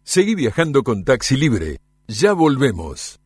Seguí viajando con Taxi Libre. Ya volvemos.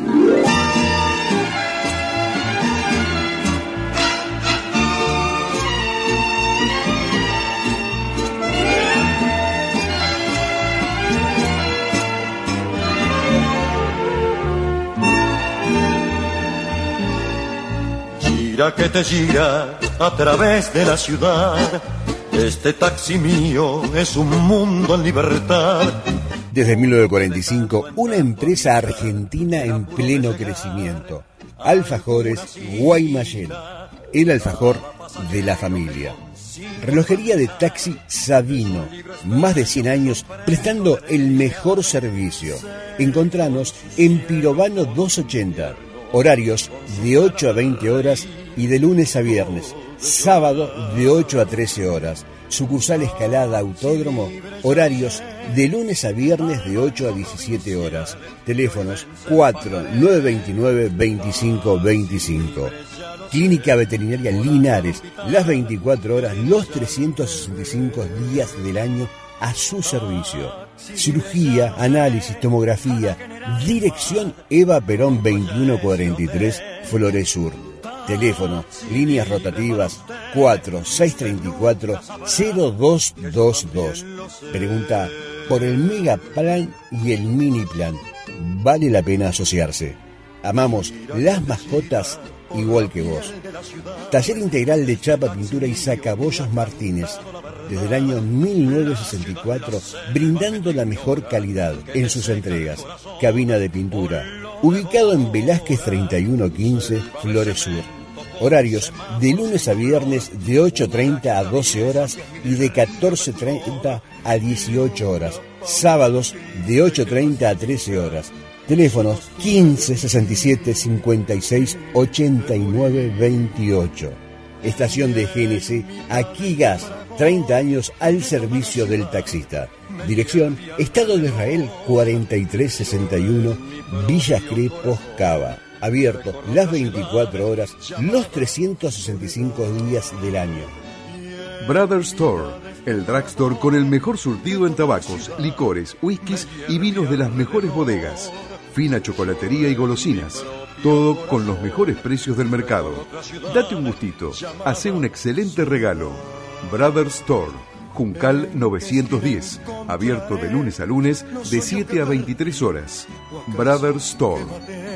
Gira que te gira a través de la ciudad. Este taxi mío es un mundo en libertad. Desde 1945, una empresa argentina en pleno crecimiento. Alfajores Guaymallén, el alfajor de la familia. Relojería de taxi Sabino, más de 100 años prestando el mejor servicio. Encontranos en Pirovano 280. Horarios de 8 a 20 horas y de lunes a viernes. Sábado de 8 a 13 horas. Sucursal Escalada Autódromo. Horarios de lunes a viernes de 8 a 17 horas. Teléfonos 4-929-2525. Clínica Veterinaria Linares. Las 24 horas, los 365 días del año a su servicio. Cirugía, análisis, tomografía. Dirección Eva Perón 2143, Flores Sur. Teléfono, líneas rotativas 4634-0222. Pregunta por el Mega Plan y el Mini Plan. Vale la pena asociarse. Amamos las mascotas igual que vos. Taller integral de chapa, pintura y sacabollos Martínez. Desde el año 1964, brindando la mejor calidad en sus entregas. Cabina de pintura. Ubicado en Velázquez 3115, Flores Sur. Horarios de lunes a viernes de 8:30 a 12 horas y de 14:30 a 18 horas. Sábados de 8:30 a 13 horas. Teléfonos 15 67 56 89 28. Estación de GNC, Aquí Gas, 30 años al servicio del taxista. Dirección, Estado de Israel 4361, Villa Crepos, Cava. Abierto las 24 horas, los 365 días del año. Brother Store, el drugstore con el mejor surtido en tabacos, licores, whiskies y vinos de las mejores bodegas. Fina chocolatería y golosinas. Todo con los mejores precios del mercado. Date un gustito. Hacé un excelente regalo. Brother Store, Juncal 910. Abierto de lunes a lunes de 7 a 23 horas. Brother Store.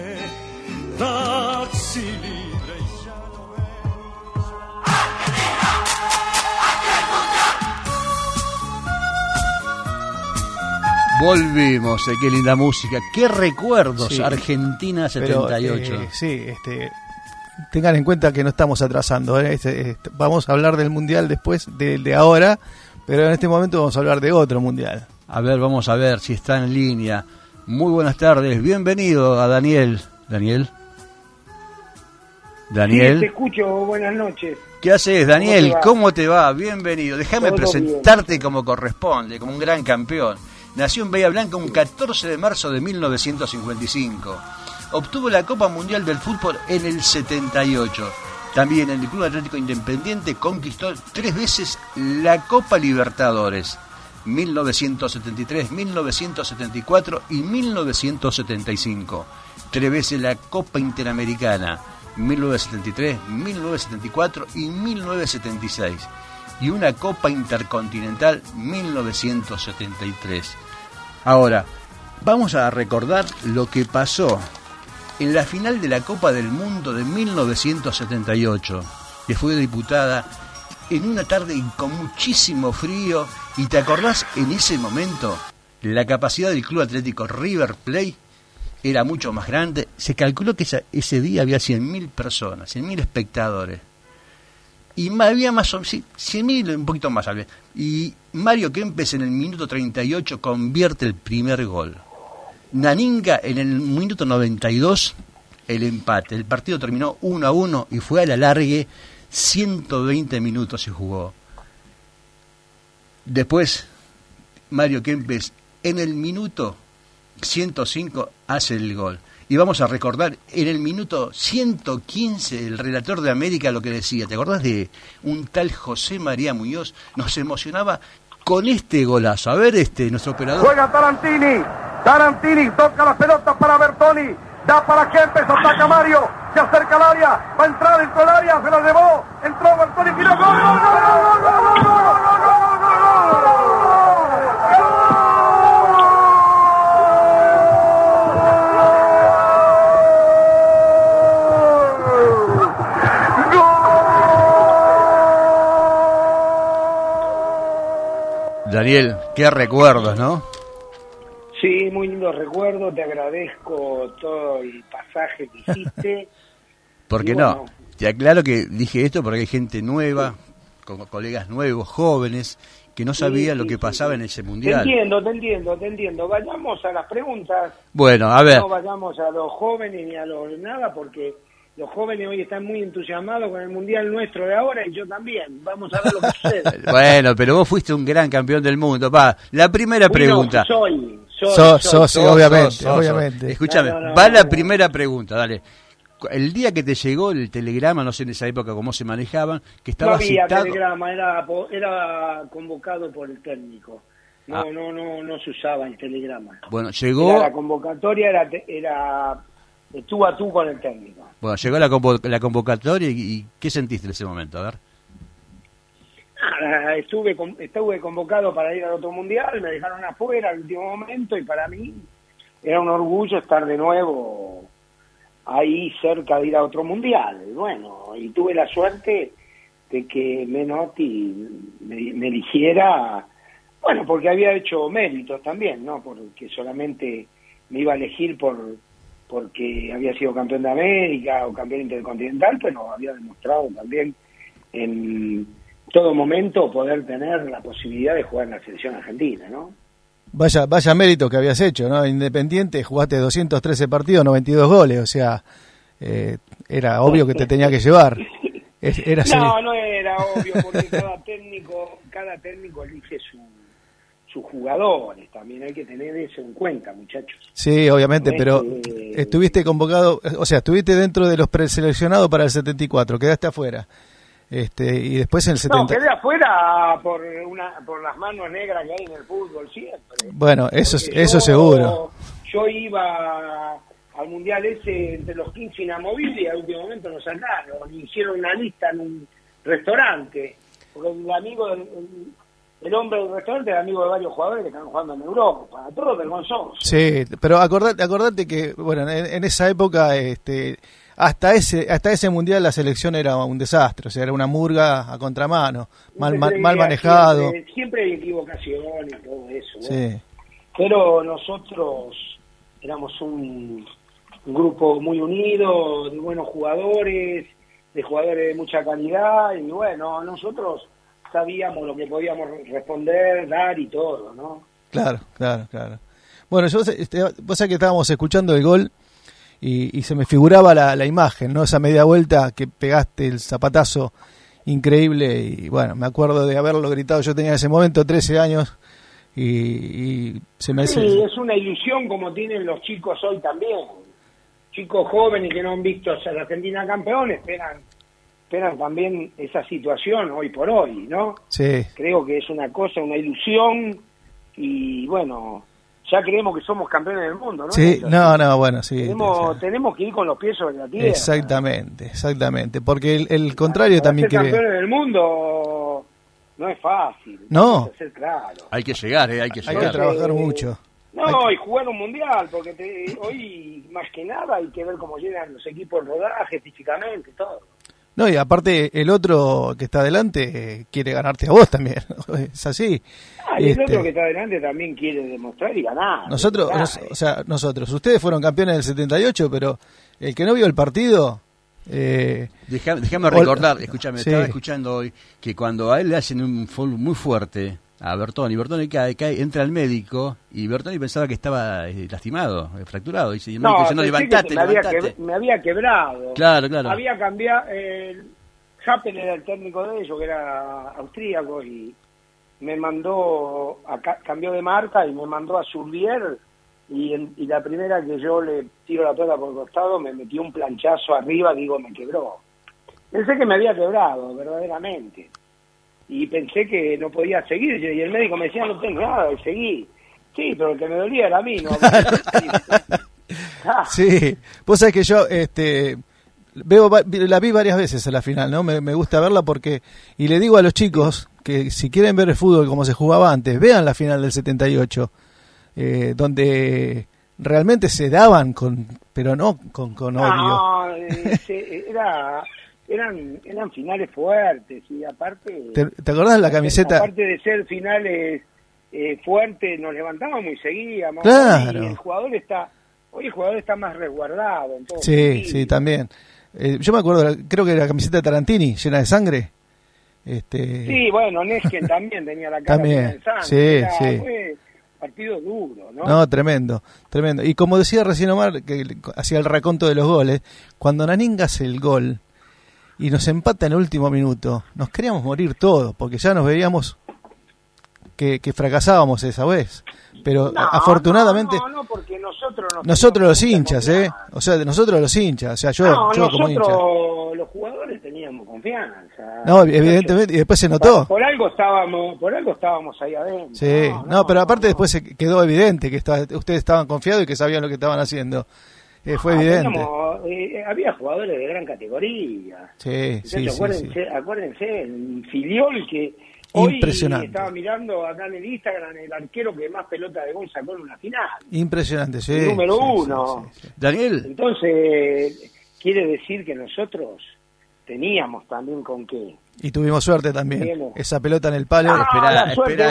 Volvimos, qué linda música, qué recuerdos, sí. Argentina 78. Pero, tengan en cuenta que no estamos atrasando, vamos a hablar del Mundial después del de ahora, pero en este momento vamos a hablar de otro Mundial. A ver, vamos a ver si está en línea. Muy buenas tardes, bienvenido a Daniel. ¿Daniel? Sí, te escucho, buenas noches. ¿Qué haces, Daniel? ¿Cómo te va? Bienvenido. Déjame presentarte bien, como corresponde, como un gran campeón. Nació en Bahía Blanca un 14 de marzo de 1955. Obtuvo la Copa Mundial del Fútbol en el 78. También en el Club Atlético Independiente conquistó 3 veces la Copa Libertadores. 1973, 1974 y 1975. 3 veces la Copa Interamericana. 1973, 1974 y 1976. Y una Copa Intercontinental 1973. Ahora, vamos a recordar lo que pasó en la final de la Copa del Mundo de 1978, que fue disputada en una tarde con muchísimo frío. ¿Y te acordás en ese momento? La capacidad del Club Atlético River Plate era mucho más grande. Se calculó que ese día había 100.000 personas, 100.000 espectadores. Y había más o menos 100.000, un poquito más. Y Mario Kempes en el minuto 38 convierte el primer gol. Naninga en el minuto 92 el empate. El partido terminó 1-1 y fue a la largue. 120 minutos se jugó. Después Mario Kempes en el minuto 105 hace el gol. Y vamos a recordar en el minuto 115 el relator de América lo que decía. ¿Te acordás de un tal José María Muñoz? Nos emocionaba con este golazo. A ver, nuestro operador. Juega Tarantini toca la pelota para Bertoni, da para Kempes, ataca Mario, se acerca al área, va a entrar dentro del área, se la llevó, entró Bertoni, tiró, gol, gol, gol, gol, gol, gol, gol, gol, gol, gol. Daniel, qué recuerdos, ¿no? Sí, muy lindo recuerdo, te agradezco todo el pasaje que hiciste. Porque no, te aclaro que dije esto porque hay gente nueva, con colegas nuevos, jóvenes, que no sabían lo que pasaba en ese mundial. Te entiendo. Vayamos a las preguntas. Bueno, a ver. No vayamos a los jóvenes ni a los nada, porque los jóvenes hoy están muy entusiasmados con el mundial nuestro de ahora y yo también. Vamos a ver lo que sucede. Bueno, pero vos fuiste un gran campeón del mundo. La primera pregunta. Soy, obviamente. Escúchame, la primera pregunta, dale. El día que te llegó el telegrama, no sé en esa época cómo se manejaban, que estaba no había citado... telegrama, era convocado por el técnico. No se usaba el telegrama. Bueno, llegó... La convocatoria era de tú a tú con el técnico. Bueno, llegó la convocatoria y ¿qué sentiste en ese momento? A ver. Estuve convocado para ir al otro mundial, me dejaron afuera al último momento y para mí era un orgullo estar de nuevo ahí cerca de ir a otro mundial. Bueno, y tuve la suerte de que Menotti me eligiera, bueno, porque había hecho méritos también, no porque solamente me iba a elegir porque había sido campeón de América o campeón intercontinental, pero había demostrado también en todo momento poder tener la posibilidad de jugar en la selección argentina, ¿no? Vaya mérito que habías hecho, ¿no? Independiente, jugaste 213 partidos, 92 goles, o sea, era obvio que te tenía que llevar. No era obvio, porque cada técnico elige sus jugadores, también hay que tener eso en cuenta, muchachos. Sí, obviamente, pero estuviste convocado, o sea, estuviste dentro de los preseleccionados para el 74, quedaste afuera. Y después en el 70. No, quedé afuera por las manos negras que hay en el fútbol siempre. Bueno, eso seguro. Yo iba al mundial ese entre los 15 inamovibles y al último momento nos sacaron, hicieron una lista en un restaurante, porque el hombre del restaurante era amigo de varios jugadores que están jugando en Europa, todos vergonzosos. Sí, pero acordate que bueno, en esa época hasta ese mundial la selección era un desastre, o sea, era una murga a contramano, mal manejado. Siempre hay equivocaciones y todo eso, ¿no? Sí. Pero nosotros éramos un grupo muy unido, de buenos jugadores, de jugadores de mucha calidad, y bueno, nosotros sabíamos lo que podíamos responder, dar y todo, ¿no? Claro. Bueno, vos sabés que estábamos escuchando el gol y se me figuraba la imagen, ¿no? Esa media vuelta que pegaste, el zapatazo increíble, y bueno, me acuerdo de haberlo gritado, yo tenía en ese momento 13 años y se me... Sí, es una ilusión como tienen los chicos hoy también, chicos jóvenes que no han visto a la Argentina campeón, esperan también esa situación hoy por hoy, ¿no? Sí. Creo que es una ilusión y bueno, ya creemos que somos campeones del mundo, ¿no? Sí, bueno, sí. Tenemos que ir con los pies sobre la tierra. Exactamente, porque el contrario también ser campeones del mundo no es fácil. No. Ser claro. Hay que llegar, hay que llegar. Hay que trabajar mucho. No, y jugar un mundial, porque hoy más que nada hay que ver cómo llegan los equipos rodaje físicamente, todo. No, y aparte el otro que está adelante quiere ganarte a vos también, es así. Y el otro que está adelante también quiere demostrar y ganar. Nosotros, ustedes fueron campeones del 78, pero el que no vio el partido... Déjame recordar, escúchame, sí. Estaba escuchando hoy que cuando a él le hacen un foul muy fuerte a Bertoni cae, entra al médico y Bertoni pensaba que estaba lastimado, fracturado, y el médico dice, no, levantate. Me había quebrado. Claro. Había cambiado, Happel era el técnico de ellos, que era austríaco, y me mandó, cambió de marca y me mandó a Surbier, y la primera que yo le tiro la pelota por el costado, me metió un planchazo arriba, me quebró. Pensé que me había quebrado, verdaderamente. y pensé que no podía seguir, y el médico me decía, no tengo nada, y seguí. Sí, pero el que me dolía era a mí, ¿no? Sí, vos sabés que yo la vi varias veces a la final, ¿no? Me gusta verla porque, y le digo a los chicos que si quieren ver el fútbol como se jugaba antes, vean la final del 78, donde realmente se daban pero no con odio. No, eran finales fuertes, y aparte... ¿Te acordás de la camiseta? Aparte de ser finales fuertes, nos levantábamos y seguíamos. Claro. Y hoy el jugador está más resguardado. Sí, sí, también. Yo me acuerdo, creo que la camiseta de Tarantini, llena de sangre. Sí, bueno, Nesken también tenía la cara llena de sangre. Fue partido duro, ¿no? No, tremendo. Y como decía recién Omar, que hacía el raconto de los goles, cuando Naninga hace el gol y nos empata en el último minuto, nos queríamos morir todos, porque ya nos veíamos que fracasábamos esa vez. Pero afortunadamente... No, porque nosotros los hinchas, o sea, nosotros los hinchas, o sea, yo como hincha. Los jugadores teníamos confianza. No, evidentemente, y después se notó. Por algo estábamos ahí adentro. Sí, pero aparte después se quedó evidente que ustedes estaban confiados y que sabían lo que estaban haciendo. Fue evidente. Había jugadores de gran categoría. Sí, acuérdense, el Filiol que hoy impresionante. Estaba mirando acá en el Instagram el arquero que más pelota de gol sacó en una final. Impresionante, sí. El número uno. Sí. Daniel. Entonces, quiere decir que nosotros teníamos también con qué. Y tuvimos suerte también. Esa pelota en el palo. La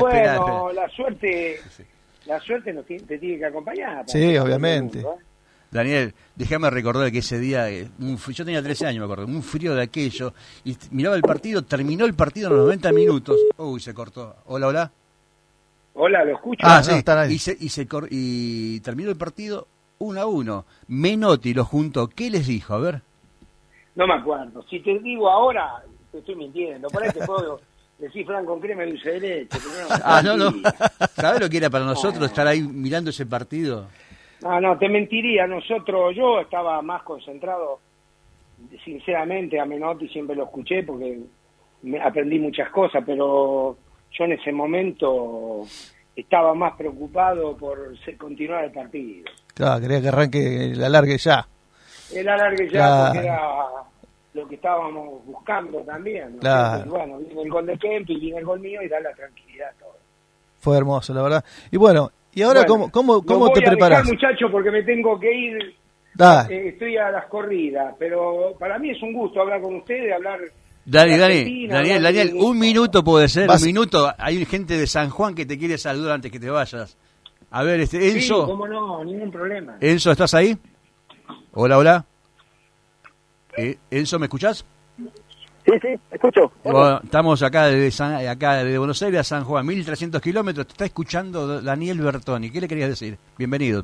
suerte te tiene que acompañar. Sí, obviamente. Daniel, déjame recordar que ese día, yo tenía 13 años, me acuerdo, un frío de aquello, y miraba el partido, terminó el partido en los 90 minutos. Uy, se cortó. Hola. Hola, lo escucho. Sí, están ahí. Y terminó el partido 1-1. Menotti lo juntó. ¿Qué les dijo? A ver. No me acuerdo. Si te digo ahora, te estoy mintiendo. Por ahí te puedo decir flan con crema y dulce de leche. No. ¿Sabés lo que era para nosotros estar ahí mirando ese partido? No, te mentiría. Yo estaba más concentrado, sinceramente, a Menotti siempre lo escuché porque aprendí muchas cosas, pero yo en ese momento estaba más preocupado por continuar el partido. Claro, quería que arranque el alargue ya. El alargue ya, porque era lo que estábamos buscando también, ¿no? Claro. Y bueno, viene el gol de Kempi, viene el gol mío y da la tranquilidad a todo. Fue hermoso, la verdad. Y bueno, ¿y ahora cómo te preparás? Voy a dejar, muchacho, porque me tengo que ir. Estoy a las corridas, pero para mí es un gusto hablar con ustedes, hablar... Daniel, un minuto puede ser, un minuto. Hay gente de San Juan que te quiere saludar antes que te vayas. A ver, Enzo. Sí, cómo no, ningún problema. Enzo, ¿estás ahí? Hola. Enzo, ¿me escuchás? Sí, escucho. Bueno, estamos acá de Buenos Aires a San Juan, 1300 kilómetros. Te está escuchando Daniel Bertoni. ¿Qué le querías decir? Bienvenido.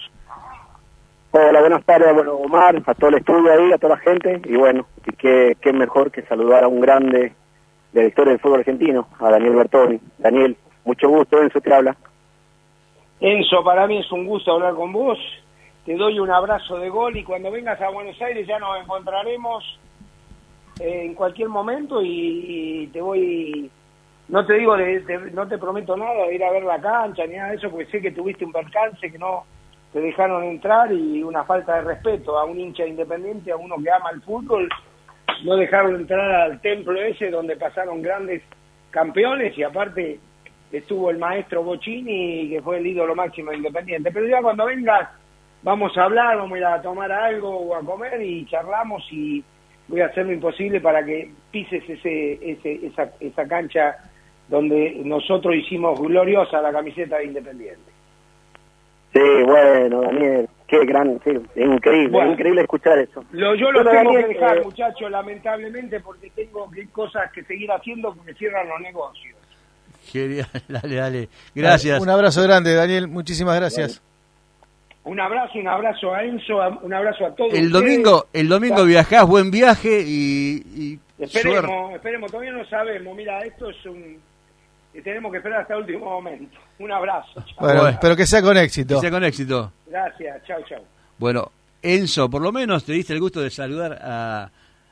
Hola, buenas tardes, Omar, a todo el estudio ahí, a toda la gente. Y bueno, y qué mejor que saludar a un grande de la historia del fútbol argentino, a Daniel Bertoni. Daniel, mucho gusto, Enzo te habla. Enzo, para mí es un gusto hablar con vos. Te doy un abrazo de gol y cuando vengas a Buenos Aires ya nos encontraremos en cualquier momento y te voy, no te digo, no te prometo nada de ir a ver la cancha ni nada de eso, porque sé que tuviste un percance que no te dejaron entrar y una falta de respeto a un hincha Independiente, a uno que ama el fútbol, no dejaron entrar al templo ese donde pasaron grandes campeones y aparte estuvo el maestro Bocchini que fue el ídolo máximo de Independiente. Pero ya cuando vengas vamos a hablar, vamos a ir a tomar algo o a comer y charlamos y voy a hacer lo imposible para que pises esa cancha donde nosotros hicimos gloriosa la camiseta de Independiente. Sí, bueno, Daniel, qué gran, sí, es increíble, bueno, es increíble escuchar eso. Yo lo tengo que dejar, muchachos, lamentablemente, porque tengo cosas que seguir haciendo porque cierran los negocios. Genial, dale, gracias. Un abrazo grande, Daniel, muchísimas gracias. Bueno. Un abrazo a Enzo, un abrazo a todos. El domingo viajás, buen viaje y esperemos, todavía no sabemos. Mira, esto es tenemos que esperar hasta el último momento. Un abrazo. Chau. Bueno, espero que sea con éxito. Gracias, chau. Bueno, Enzo, por lo menos te diste el gusto de saludar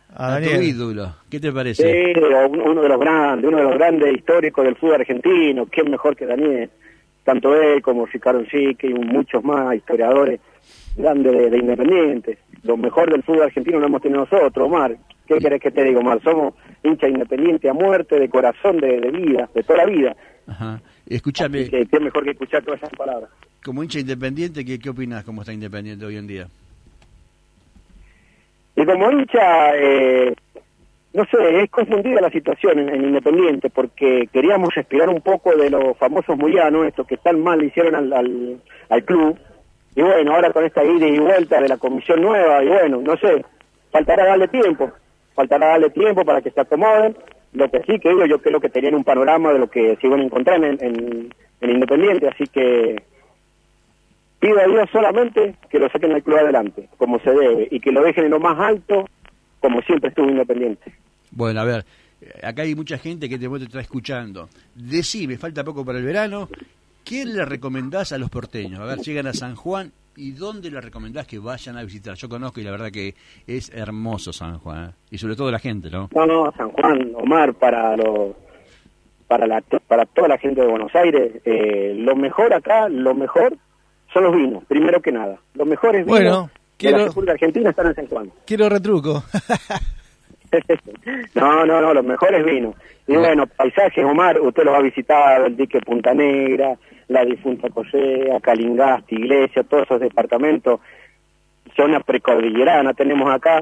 a tu ídolo. ¿Qué te parece? Sí, uno de los grandes históricos del fútbol argentino. ¿Quién mejor que Daniel? Tanto él como Ricardo Sique y muchos más historiadores grandes de Independiente. Lo mejor del fútbol argentino lo hemos tenido nosotros, Omar. ¿Qué querés que te diga, Omar? Somos hincha Independiente a muerte, de corazón, de vida, de toda la vida. Ajá. Escúchame. ¿Qué mejor que escuchar todas esas palabras? Como hincha Independiente, ¿qué opinás cómo está Independiente hoy en día? Y como hincha, no sé, es confundida la situación en Independiente, porque queríamos respirar un poco de los famosos Murianos, estos que tan mal le hicieron al club. Y bueno, ahora con esta ida y vuelta de la comisión nueva, y bueno, no sé, faltará darle tiempo para que se acomoden. Lo que sí que digo, yo creo que tenían un panorama de lo que se iban a encontrar en Independiente, así que pido a Dios solamente que lo saquen al club adelante, como se debe, y que lo dejen en lo más alto, como siempre estuvo Independiente. Bueno, a ver, acá hay mucha gente que te está escuchando. Decime, falta poco para el verano, ¿qué le recomendás a los porteños? A ver, llegan a San Juan, ¿y dónde le recomendás que vayan a visitar? Yo conozco y la verdad que es hermoso San Juan, ¿eh? Y sobre todo la gente, ¿no? No, San Juan, Omar, para toda la gente de Buenos Aires, lo mejor acá, son los vinos, primero que nada. Los mejores vinos de la República Argentina están en San Juan. Quiero retruco. No, los mejores vinos. Y bueno, paisajes, Omar, usted los ha visitado, el dique Punta Negra, la difunta Correa, Calingasti, Iglesia, todos esos departamentos, zona precordillerana tenemos acá.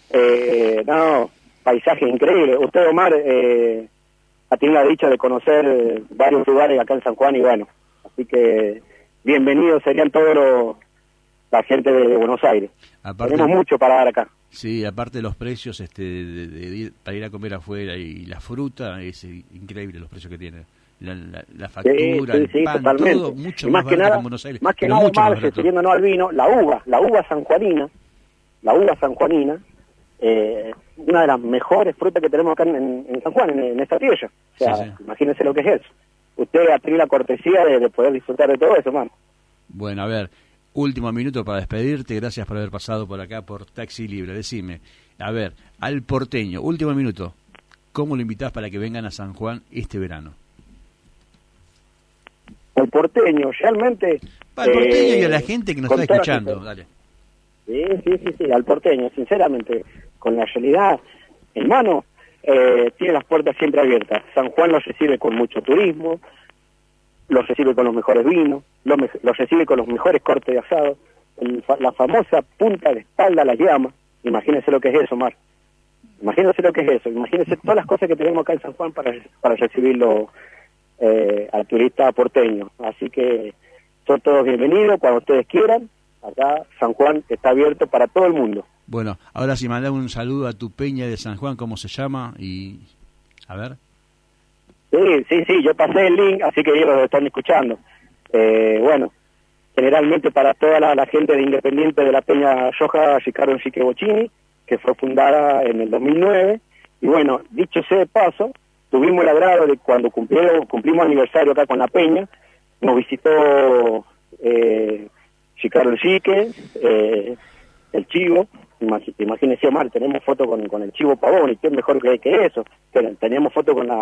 Paisajes increíbles. Usted, Omar, ha tenido la dicha de conocer varios lugares acá en San Juan y bueno, así que bienvenidos serían todos la gente de Buenos Aires. Aparte, tenemos mucho para dar acá. Sí, aparte de los precios para ir a comer afuera y la fruta, es increíble los precios que tiene. La factura, el pan, totalmente. Todo mucho más barato que en Buenos Aires. Más que nada, Omar, refiriéndonos al vino, la uva sanjuanina, una de las mejores frutas que tenemos acá en San Juan, en esta tierra. O sea, sí. Imagínense lo que es eso. Usted ha tenido la cortesía de poder disfrutar de todo eso, man. Bueno, a ver, último minuto para despedirte. Gracias por haber pasado por acá por Taxi Libre. Decime, a ver, al porteño, último minuto, ¿cómo lo invitás para que vengan a San Juan este verano? Al porteño, realmente... Al porteño y a la gente que nos está escuchando, dale. Sí, al porteño, sinceramente, con la realidad en mano, tiene las puertas siempre abiertas. San Juan los recibe con mucho turismo, los recibe con los mejores vinos, los recibe con los mejores cortes de asado, la famosa punta de espalda la llama. Imagínense lo que es eso, Mar. Imagínense lo que es eso. Imagínense todas las cosas que tenemos acá en San Juan para recibirlo al turista porteño. Así que son todos bienvenidos cuando ustedes quieran. Acá San Juan está abierto para todo el mundo. Bueno, ahora sí, mandame un saludo a tu peña de San Juan, ¿cómo se llama? Y a ver. Sí, yo pasé el link, así que ellos lo están escuchando. Bueno, generalmente para toda la gente de Independiente de la Peña Roja, Ricardo Enrique Bocchini, que fue fundada en el 2009. Y bueno, dicho sea de paso, tuvimos el agrado de cuando cumplimos aniversario acá con la Peña, nos visitó Ricardo Enrique, el Chivo. Imagínense, Omar, tenemos foto con el Chivo Pavón, y qué mejor que eso. Teníamos foto con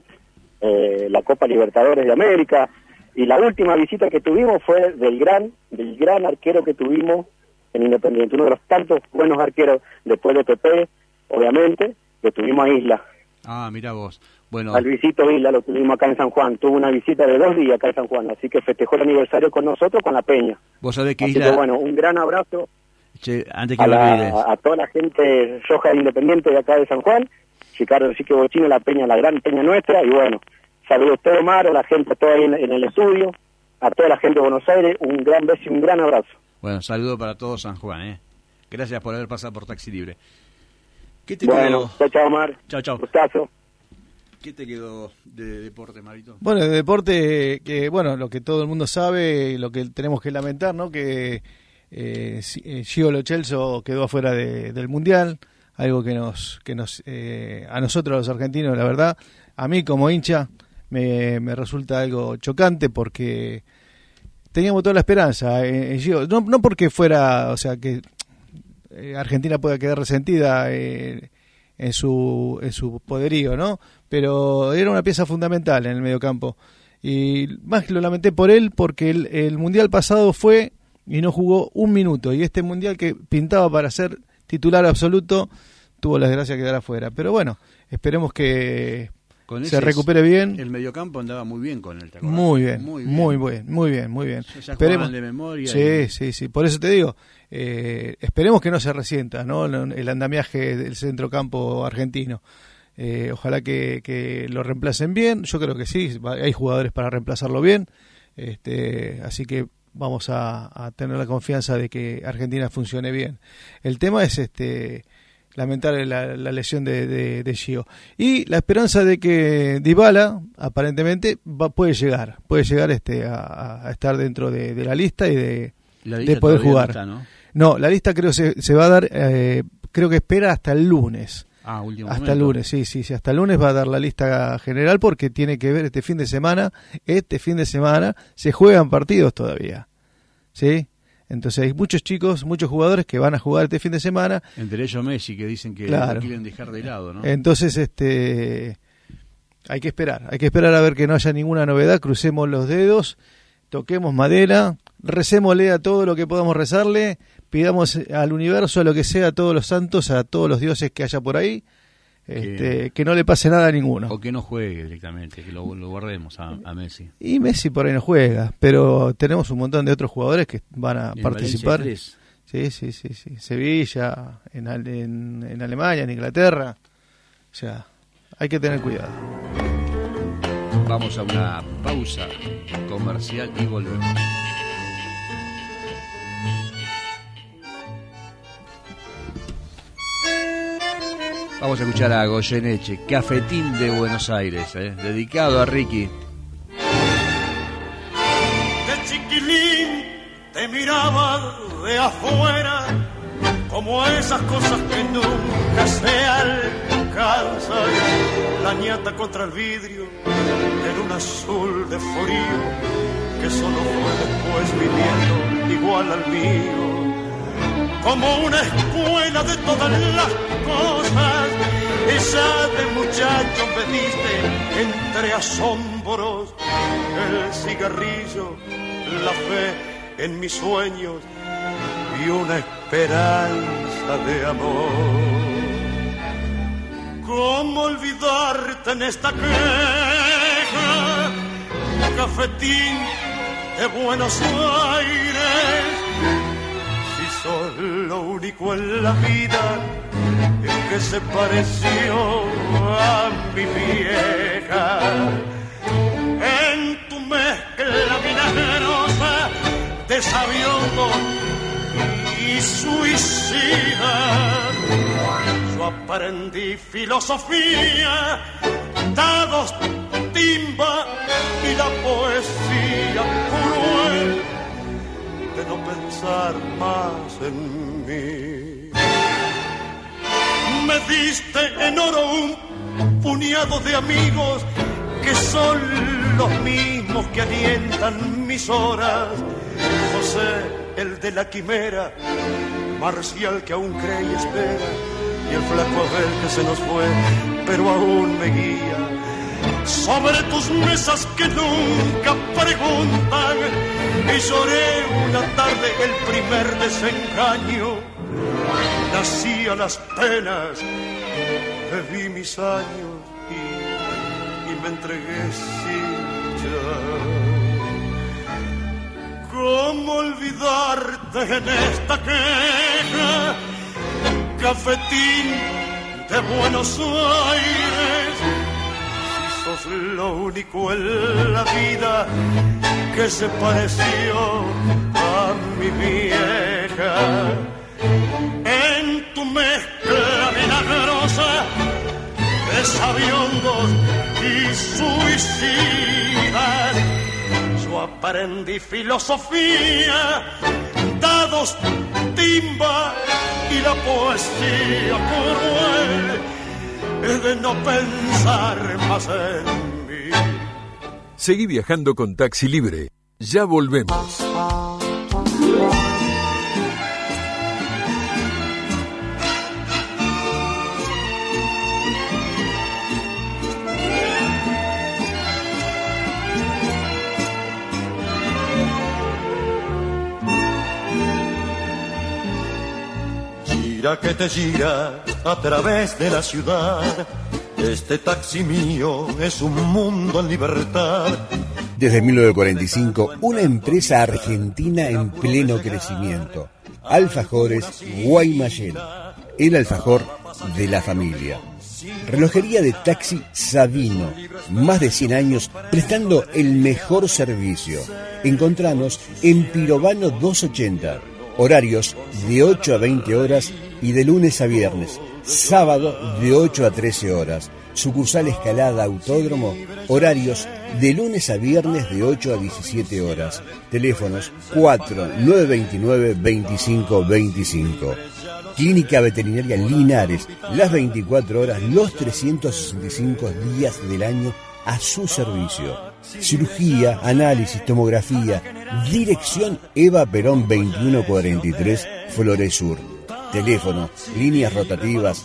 la Copa Libertadores de América, y la última visita que tuvimos fue del gran arquero que tuvimos en Independiente, uno de los tantos buenos arqueros después de Pepe, obviamente, que tuvimos a Isla. Ah, mira vos. Bueno, al Luisito Isla lo tuvimos acá en San Juan, tuvo una visita de 2 días acá en San Juan, así que festejó el aniversario con nosotros, con la Peña. Vos sabés que así Isla... que, bueno, un gran abrazo antes que a toda la gente roja Independiente de acá de San Juan, Ricardo Enrique Bocchini, la Peña, la gran Peña nuestra, y bueno, saludos a todo Omar, a la gente toda ahí en el estudio, a toda la gente de Buenos Aires, un gran beso y un gran abrazo. Bueno, saludo para todo San Juan, Gracias por haber pasado por Taxi Libre. ¿Qué te bueno, quedó? Chao, Omar. Chao. Gustazo. ¿Qué te quedó de deporte, Marito? Bueno, de deporte, que bueno, lo que todo el mundo sabe, lo que tenemos que lamentar, ¿no? Que Gio Lo Celso quedó afuera del Mundial, algo que nos a nosotros los argentinos, la verdad, a mí como hincha, me resulta algo chocante porque teníamos toda la esperanza en Gio, no porque fuera, o sea, que Argentina pueda quedar resentida en su poderío, ¿no? Pero era una pieza fundamental en el mediocampo. Y más que lo lamenté por él, porque el Mundial pasado fue y no jugó un minuto. Y este Mundial que pintaba para ser titular absoluto, tuvo la desgracia de quedar afuera. Pero bueno, esperemos que se recupere bien. El mediocampo andaba muy bien con él, ¿te acuerdas? Muy bien. Ya esperemos de memoria. Sí. Por eso te digo, esperemos que no se resienta, ¿no? El andamiaje del centrocampo argentino. Ojalá que lo reemplacen bien. Yo creo que sí, hay jugadores para reemplazarlo bien. Así que vamos a tener la confianza de que Argentina funcione bien. El tema es lamentable la lesión de Gio. Y la esperanza de que Dybala, aparentemente, puede llegar a estar dentro de la lista y de poder jugar. No está, ¿no? No, la lista creo que se va a dar, creo que espera hasta el lunes. Último hasta momento. el lunes, sí, hasta el lunes va a dar la lista general porque tiene que ver este fin de semana se juegan partidos todavía, ¿sí? Entonces hay muchos jugadores que van a jugar este fin de semana. Entre ellos Messi, que dicen que claro, lo quieren dejar de lado, ¿no? Entonces hay que esperar a ver que no haya ninguna novedad, crucemos los dedos, toquemos madera, recémosle a todo lo que podamos rezarle, pidamos al universo, a lo que sea, a todos los santos, a todos los dioses que haya por ahí, que no le pase nada a ninguno. O que no juegue directamente, que lo guardemos a Messi. Y Messi por ahí no juega, pero tenemos un montón de otros jugadores que van a participar. Sí. Sevilla, en Alemania, en Inglaterra. O sea, hay que tener cuidado. Vamos a una pausa comercial y volvemos. Vamos a escuchar a Goyeneche, Cafetín de Buenos Aires, dedicado a Ricky. De chiquilín te miraba de afuera, como esas cosas que nunca se alcanzan. La ñata contra el vidrio, en un azul de frío, que solo fue después viviendo igual al mío. Como una escuela de todas las cosas, esa de muchacho me diste entre asombros, el cigarrillo, la fe en mis sueños y una esperanza de amor. ¿Cómo olvidarte en esta queja, cafetín de Buenos Aires? Sos lo único en la vida en que se pareció a mi vieja. En tu mezcla milagrosa de sabiondo y suicida, yo aprendí filosofía, dados, timba y la poesía cruel de no pensar más en mí. Me diste en oro un puñado de amigos que son los mismos que alientan mis horas. José, el de la quimera, Marcial que aún cree y espera, y el flaco Abel que se nos fue, pero aún me guía. Sobre tus mesas que nunca preguntan, y lloré una tarde el primer desengaño. Nací a las penas, bebí mis años y me entregué sin ya. ¿Cómo olvidarte en esta queja, cafetín de Buenos Aires? Sos lo único en la vida que se pareció a mi vieja. En tu mezcla milagrosa de sabiondos y suicidas, yo aprendí filosofía, dados, timba y la poesía cruel es de no pensar más en mí. Seguí viajando con Taxi Libre. Ya volvemos. gira que te gira a través de la ciudad. Este taxi mío es un mundo en libertad. Desde 1945, una empresa argentina en pleno crecimiento. Alfajores Guaymallén, el alfajor de la familia. Relojería de taxi Sabino, más de 100 años prestando el mejor servicio. Encontranos en Pirovano 280, horarios de 8 a 20 horas y de lunes a viernes, sábado de 8 a 13 horas. Sucursal Escalada Autódromo, horarios de lunes a viernes de 8 a 17 horas. Teléfonos 4-929-2525. Clínica Veterinaria Linares, las 24 horas, los 365 días del año a su servicio. Cirugía, análisis, tomografía. Dirección Eva Perón 2143, Flores Sur. Teléfono, líneas rotativas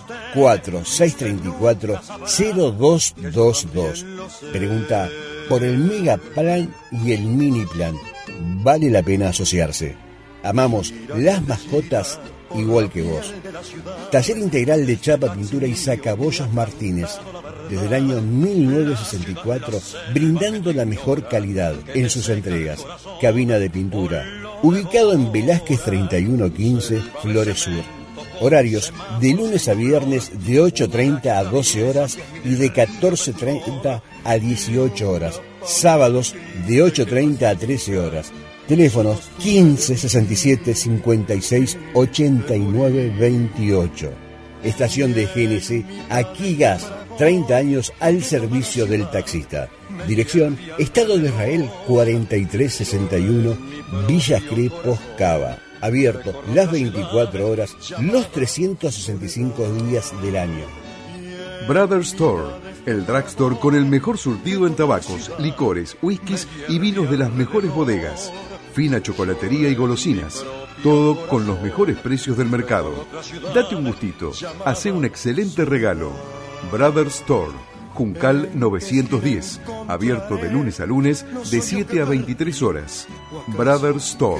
4634-0222. Pregunta por el Mega Plan y el Mini Plan. Vale la pena asociarse. Amamos las mascotas igual que vos. Taller integral de chapa, pintura y sacabollos Martínez. Desde el año 1964, brindando la mejor calidad en sus entregas. Cabina de pintura. Ubicado en Velázquez 3115, Flores Sur. Horarios de lunes a viernes de 8:30 a 12 horas y de 14:30 a 18 horas. Sábados de 8:30 a 13 horas. Teléfonos 15 67 56 89 28. Estación de GNC Aquí Gas, 30 años al servicio del taxista. Dirección Estado de Israel 4361, Villa Crepos, Cava. Abierto las 24 horas, los 365 días del año. Brother Store, el drugstore con el mejor surtido en tabacos, licores, whiskies y vinos de las mejores bodegas. Fina chocolatería y golosinas. Todo con los mejores precios del mercado. Date un gustito. Hace un excelente regalo. Brother Store, Juncal 910. Abierto de lunes a lunes de 7 a 23 horas. Brother Store.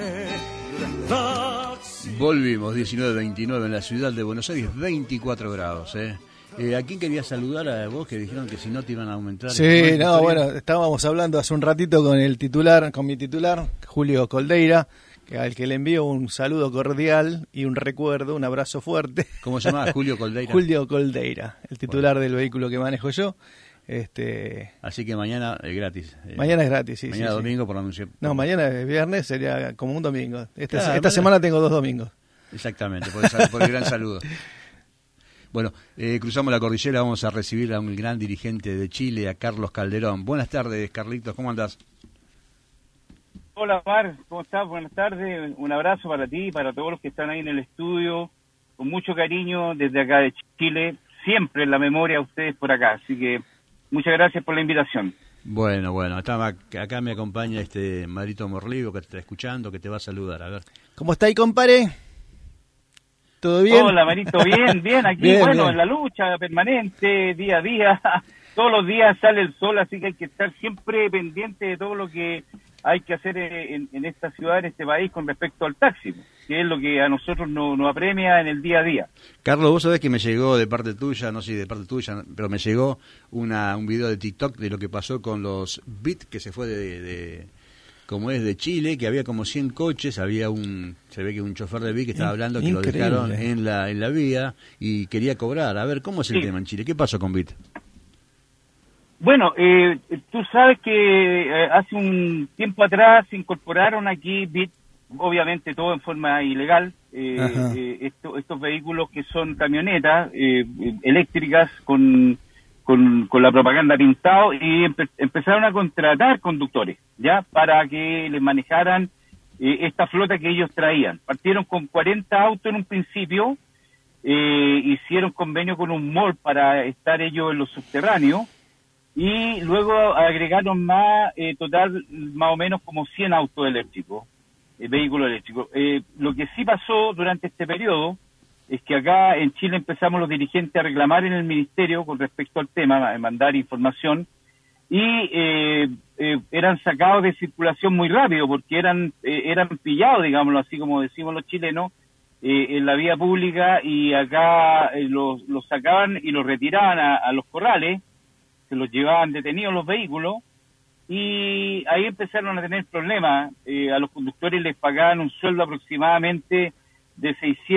Volvimos, 19:29 en la ciudad de Buenos Aires, 24 grados. ¿A quién querías saludar? A vos, que dijeron que si no te iban a aumentar. Sí, no, bueno, estábamos hablando hace un ratito con mi titular, Julio Coldeira, al que le envío un saludo cordial y un recuerdo, un abrazo fuerte. ¿Cómo se llama? Julio Coldeira. Julio Coldeira, el titular del vehículo que manejo yo. Así que mañana es gratis. Mañana es gratis, sí. Mañana sí, domingo sí. por anunciar. No, mañana es viernes, sería como un domingo. Esta semana tengo 2 domingos. Exactamente, por el gran saludo. Bueno, cruzamos la cordillera, vamos a recibir a un gran dirigente de Chile, a Carlos Calderón. Buenas tardes, Carlitos, ¿cómo andás? Hola, Mar, ¿cómo estás? Buenas tardes, un abrazo para ti y para todos los que están ahí en el estudio, con mucho cariño desde acá de Chile, siempre en la memoria a ustedes por acá, así que muchas gracias por la invitación. Bueno, acá me acompaña Marito Morligo, que te está escuchando, que te va a saludar, a ver. ¿Cómo está ahí, compadre? ¿Todo bien? Hola, Marito, bien, aquí, bien. En la lucha permanente, día a día, todos los días sale el sol, así que hay que estar siempre pendiente de todo lo que hay que hacer en esta ciudad, en este país, con respecto al taxi, que es lo que a nosotros nos apremia en el día a día. Carlos, vos sabés que me llegó de parte tuya, no sé de parte tuya, pero me llegó un video de TikTok de lo que pasó con los Bit, que se fue de Chile, que había como 100 coches, se ve que un chofer de Bit que estaba hablando que increíble. Lo dejaron en la vía y quería cobrar. A ver, ¿cómo es el tema en Chile? ¿Qué pasó con Bit? Bueno, tú sabes que hace un tiempo atrás se incorporaron aquí Bit, obviamente todo en forma ilegal, estos vehículos que son camionetas eléctricas con la propaganda pintado, y empezaron a contratar conductores, ya, para que les manejaran esta flota que ellos traían. Partieron con 40 autos en un principio, hicieron convenio con un mall para estar ellos en los subterráneos, y luego agregaron total más o menos como 100 autos eléctricos, vehículos eléctricos. Lo que sí pasó durante este periodo es que acá en Chile empezamos los dirigentes a reclamar en el ministerio con respecto al tema, a mandar información, y eran sacados de circulación muy rápido, porque eran pillados, digámoslo así como decimos los chilenos, en la vía pública, y acá los sacaban y los retiraban a los corrales, se los llevaban detenidos los vehículos, y ahí empezaron a tener problemas. A los conductores les pagaban un sueldo aproximadamente de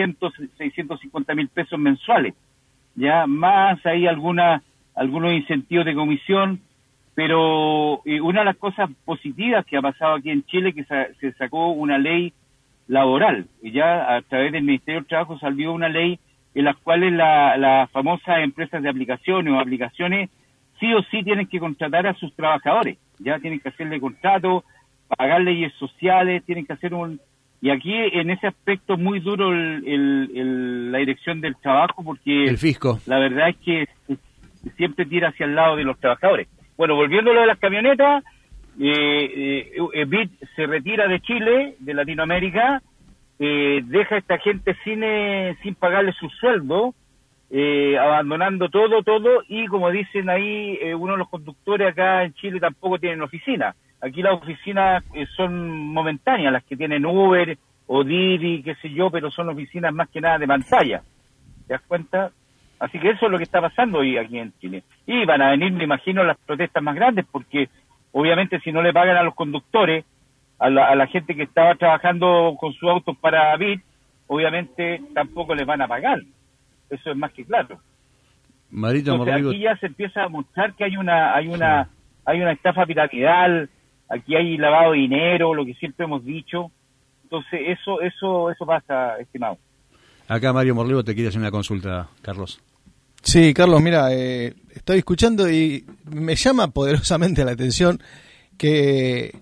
650 mil pesos mensuales, ya más hay algunos incentivos de comisión, pero una de las cosas positivas que ha pasado aquí en Chile, que se sacó una ley laboral, y ya a través del Ministerio del Trabajo salió una ley en la cual las famosas empresas de aplicaciones o aplicaciones sí o sí tienen que contratar a sus trabajadores, ya tienen que hacerle contrato, pagar leyes sociales, tienen que hacer y aquí en ese aspecto muy duro la dirección del trabajo, porque el fisco, la verdad es que siempre tira hacia el lado de los trabajadores. Bueno, volviendo a lo de las camionetas, BID se retira de Chile, de Latinoamérica, deja a esta gente sin pagarle su sueldo, abandonando todo, y como dicen ahí, uno de los conductores acá en Chile tampoco tienen oficina. Aquí las oficinas son momentáneas, las que tienen Uber o Didi, qué sé yo, pero son oficinas más que nada de pantalla. ¿Te das cuenta? Así que eso es lo que está pasando hoy aquí en Chile. Y van a venir, me imagino, las protestas más grandes, porque obviamente si no le pagan a los conductores, a la gente que estaba trabajando con sus autos para BID, obviamente tampoco les van a pagar. Eso es más que claro. Marito Entonces, Morrigo, aquí ya se empieza a mostrar que hay una estafa piramidal, aquí hay lavado de dinero, lo que siempre hemos dicho. Entonces eso pasa, estimado. acá Mario Morrigo te quiere hacer una consulta, Carlos. Sí, Carlos, mira, estoy escuchando y me llama poderosamente la atención que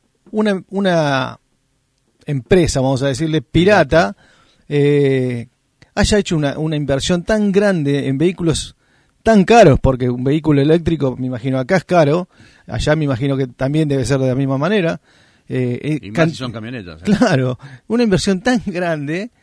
una empresa, vamos a decirle, pirata, haya hecho una inversión tan grande en vehículos tan caros, porque un vehículo eléctrico, me imagino, acá es caro, allá me imagino que también debe ser de la misma manera. Y más si son camionetas. Claro, una inversión tan grande,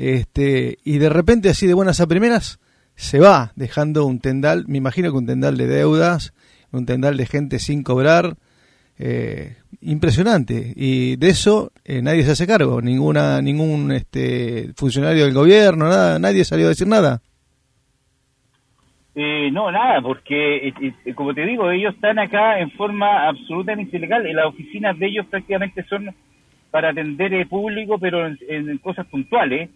y de repente así de buenas a primeras se va, dejando un tendal, me imagino que un tendal de deudas, un tendal de gente sin cobrar, impresionante, y de eso nadie se hace cargo, ningún funcionario del gobierno, nada, nadie salió a decir nada. No, nada, porque como te digo, ellos están acá en forma absolutamente ilegal, y las oficinas de ellos prácticamente son para atender público, pero en cosas puntuales,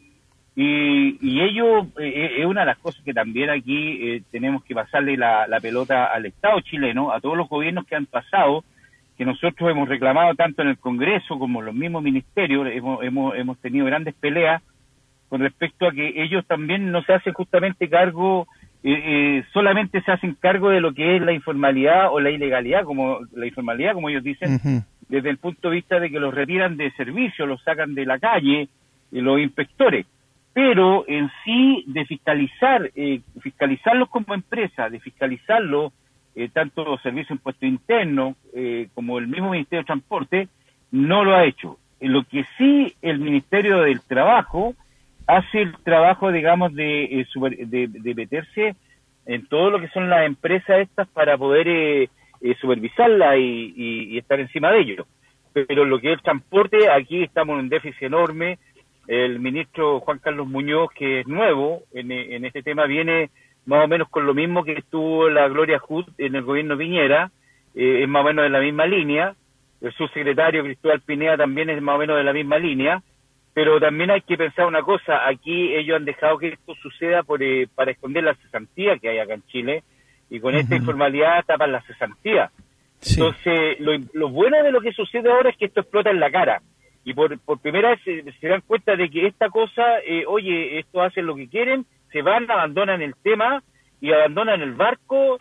y ellos, es una de las cosas que también aquí tenemos que pasarle la pelota al Estado chileno, a todos los gobiernos que han pasado, que nosotros hemos reclamado tanto en el Congreso como en los mismos ministerios, hemos tenido grandes peleas con respecto a que ellos también no se hacen justamente cargo, solamente se hacen cargo de lo que es la informalidad o la ilegalidad, como ellos dicen, uh-huh, desde el punto de vista de que los retiran de servicio, los sacan de la calle, los inspectores, pero en sí de fiscalizarlos como empresa, de fiscalizarlos, tanto los servicios de impuestos internos como el mismo Ministerio de Transporte, no lo ha hecho. Lo que sí el Ministerio del Trabajo hace el trabajo, digamos, de meterse en todo lo que son las empresas estas para poder supervisarlas y estar encima de ellos. Pero lo que es el transporte, aquí estamos en un déficit enorme. El ministro Juan Carlos Muñoz, que es nuevo en este tema, viene más o menos con lo mismo que estuvo la Gloria Hood en el gobierno Piñera, es más o menos de la misma línea. El subsecretario Cristóbal Pineda también es más o menos de la misma línea. Pero también hay que pensar una cosa, aquí ellos han dejado que esto suceda para esconder la cesantía que hay acá en Chile, y con esta informalidad tapan la cesantía. Sí. Entonces, lo bueno de lo que sucede ahora es que esto explota en la cara, y por primera vez se dan cuenta de que esta cosa, estos hacen lo que quieren, se van, abandonan el tema, y abandonan el barco,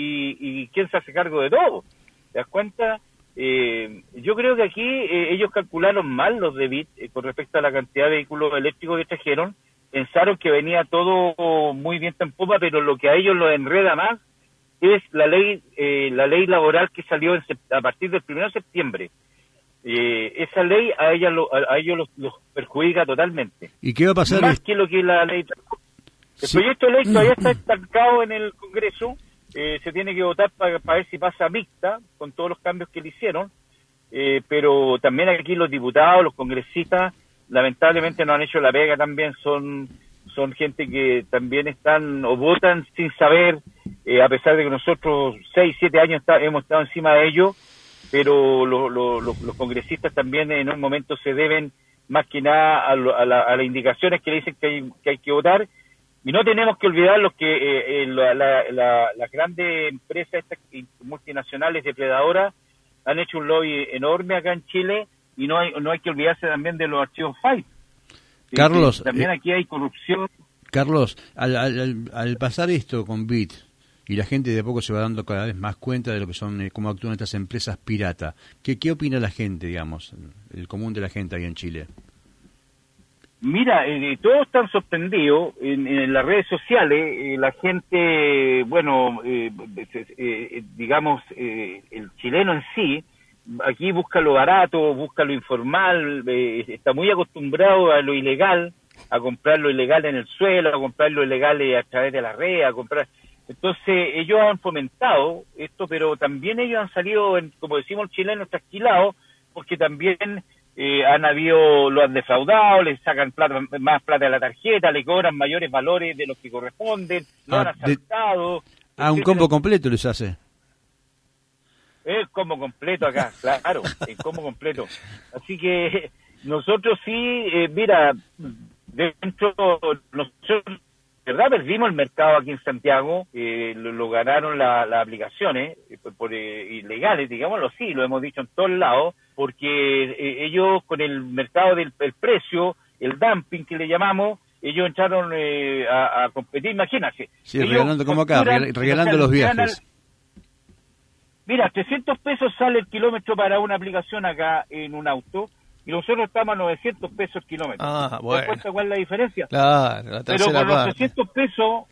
y ¿quién se hace cargo de todo? ¿Te das cuenta? Yo creo que aquí ellos calcularon mal los de BID con respecto a la cantidad de vehículos eléctricos que trajeron. Pensaron que venía todo muy bien en popa, pero lo que a ellos los enreda más es la ley laboral que salió a partir del 1 de septiembre. Esa ley a ellos los perjudica totalmente. ¿Y qué va a pasar? Más que lo que la ley. El proyecto de ley todavía está estancado en el Congreso. Se tiene que votar para ver si pasa mixta con todos los cambios que le hicieron, pero también aquí los diputados, los congresistas lamentablemente no han hecho la pega también, son gente que también están o votan sin saber, a pesar de que nosotros 6, 7 años hemos estado encima de ellos, pero los congresistas también en un momento se deben más que nada a las indicaciones que le dicen que hay que votar. Y no tenemos que olvidar los que las grandes empresas estas multinacionales depredadoras han hecho un lobby enorme acá en Chile, y no hay que olvidarse también de los archivos FAI. Carlos, también aquí hay corrupción. Carlos, al pasar esto con BIT, y la gente de a poco se va dando cada vez más cuenta de lo que son, cómo actúan estas empresas pirata, ¿qué opina la gente, digamos, el común de la gente ahí en Chile? Mira, todos están sorprendidos en las redes sociales, la gente, bueno, digamos, el chileno en sí, aquí busca lo barato, busca lo informal, está muy acostumbrado a lo ilegal, a comprar lo ilegal en el suelo, a comprar lo ilegal a través de la red, a comprar. Entonces ellos han fomentado esto, pero también ellos han salido, como decimos los chilenos, trasquilados, porque también lo han defraudado, les sacan más plata de la tarjeta, le cobran mayores valores de los que corresponden, lo han asaltado. Un combo completo les hace. Es combo completo acá, claro, el combo completo. Así que nosotros sí, mira, nosotros, ¿verdad? Perdimos el mercado aquí en Santiago, lo ganaron las aplicaciones por ilegales, digámoslo así, lo hemos dicho en todos lados, porque ellos con el mercado del precio, el dumping que le llamamos, ellos entraron a competir, imagínate. Sí, regalando como acá, regalando los viajes. Mira, 300 pesos sale el kilómetro para una aplicación acá en un auto, y nosotros estamos a 900 pesos el kilómetro. Bueno. ¿Te das cuenta cuál es la diferencia? Claro, la pero con parte. los 300 pesos,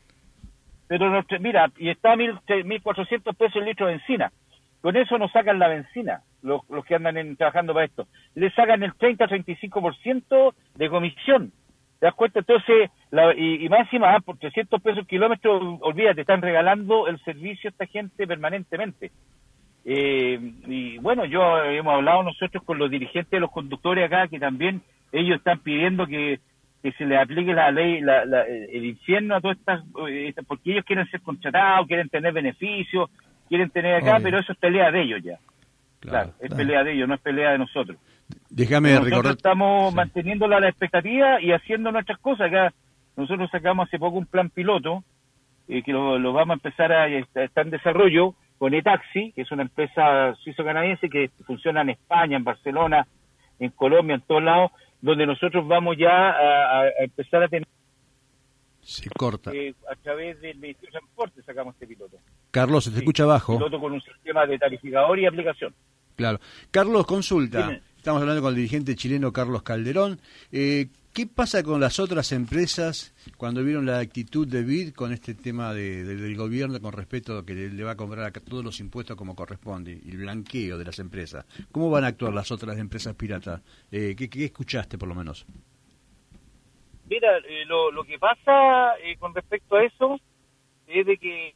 mira, y está 1.400 pesos el litro de benzina. Con eso nos sacan la benzina, los que andan trabajando para esto. Le sacan el 30-35% de comisión. ¿Te das cuenta? Entonces, y más encima, por 300 pesos el kilómetro, olvídate, están regalando el servicio a esta gente permanentemente. Y bueno, hemos hablado nosotros con los dirigentes de los conductores acá, que también ellos están pidiendo que se les aplique la ley, el infierno a todas estas, porque ellos quieren ser contratados, quieren tener beneficios, quieren tener acá, pero eso es pelea de ellos ya. Claro, es pelea de ellos, no es pelea de nosotros. Déjame nosotros recordar. Estamos manteniendo la expectativa y haciendo nuestras cosas. Acá nosotros sacamos hace poco un plan piloto que lo vamos a empezar está en desarrollo con eTaxi, que es una empresa suizo-canadiense que funciona en España, en Barcelona, en Colombia, en todos lados, donde nosotros vamos ya a empezar a tener. Se corta. A través del Ministerio de Transporte sacamos este piloto. Carlos, se te escucha abajo. Piloto con un sistema de tarificador y aplicación. Claro. Carlos, consulta. Dime. Estamos hablando con el dirigente chileno Carlos Calderón. ¿Qué pasa con las otras empresas cuando vieron la actitud de BID con este tema del gobierno con respecto a que le va a cobrar a todos los impuestos como corresponde y el blanqueo de las empresas? ¿Cómo van a actuar las otras empresas piratas? ¿Qué escuchaste por lo menos? Mira, lo que pasa con respecto a eso es de que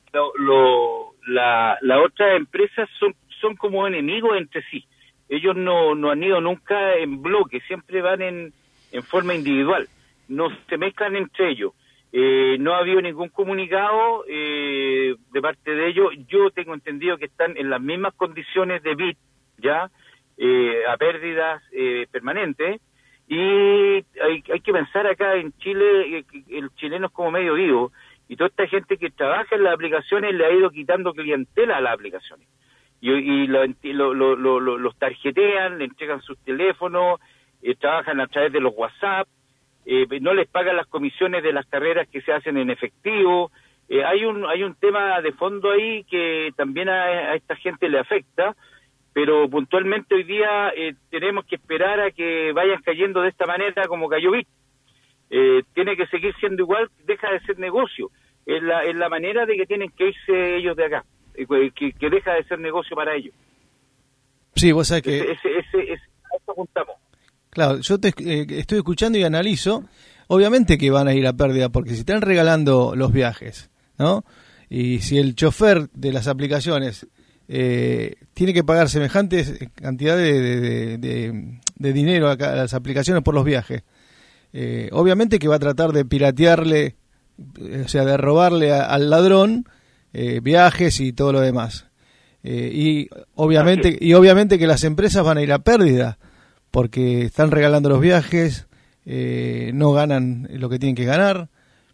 las otras empresas son como enemigos entre sí. Ellos no han ido nunca en bloque, siempre van en forma individual, no se mezclan entre ellos. No ha habido ningún comunicado de parte de ellos. Yo tengo entendido que están en las mismas condiciones de BID, ya, a pérdidas permanentes. Y hay que pensar acá en Chile, el chileno es como medio vivo, y toda esta gente que trabaja en las aplicaciones le ha ido quitando clientela a las aplicaciones. Y los tarjetean, le entregan sus teléfonos, trabajan a través de los WhatsApp, no les pagan las comisiones de las carreras que se hacen en efectivo. Hay un tema de fondo ahí que también a esta gente le afecta, pero puntualmente hoy día tenemos que esperar a que vayan cayendo de esta manera como cayó BIT. Tiene que seguir siendo igual, deja de ser negocio. Es la manera de que tienen que irse ellos de acá, que deja de ser negocio para ellos. Sí, vos sabés que... A eso apuntamos. Claro, yo te estoy escuchando y analizo, obviamente que van a ir a pérdida porque si están regalando los viajes, ¿no? Y si el chofer de las aplicaciones tiene que pagar semejantes cantidades de dinero a las aplicaciones por los viajes. Obviamente que va a tratar de piratearle, o sea, de robarle al ladrón viajes y todo lo demás. Y obviamente que las empresas van a ir a pérdida porque están regalando los viajes, no ganan lo que tienen que ganar.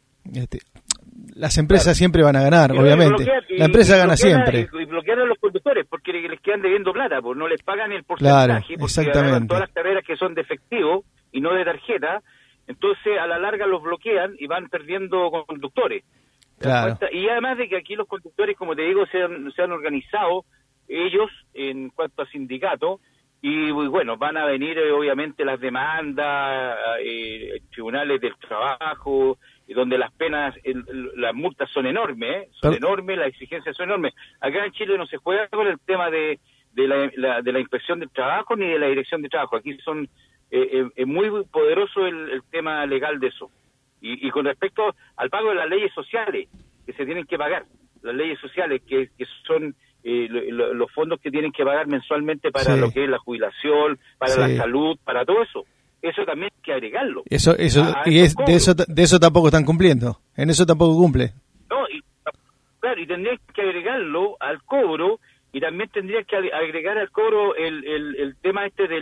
Las empresas siempre van a ganar, obviamente. La empresa gana siempre. Y bloquean a los conductores porque les quedan debiendo plata, pues no les pagan el porcentaje, claro, porque exactamente. todas las carreras que son de efectivo y no de tarjeta, entonces a la larga los bloquean y van perdiendo conductores. Claro. Y además de que aquí los conductores, como te digo, se han organizado ellos en cuanto a sindicato, y bueno, van a venir obviamente las demandas, tribunales del trabajo, donde las penas, las multas son enormes, enormes, las exigencias son enormes. Acá en Chile no se juega con el tema de la inspección del trabajo ni de la dirección de trabajo. Aquí es muy poderoso el tema legal de eso. Y con respecto al pago de las leyes sociales que se tienen que pagar, las leyes sociales que son los fondos que tienen que pagar mensualmente para lo que es la jubilación, para la salud, para todo eso también hay que agregarlo. De eso tampoco están cumpliendo, en eso tampoco cumple. No, y tendrían que agregarlo al cobro, y también tendría que agregar al cobro el tema de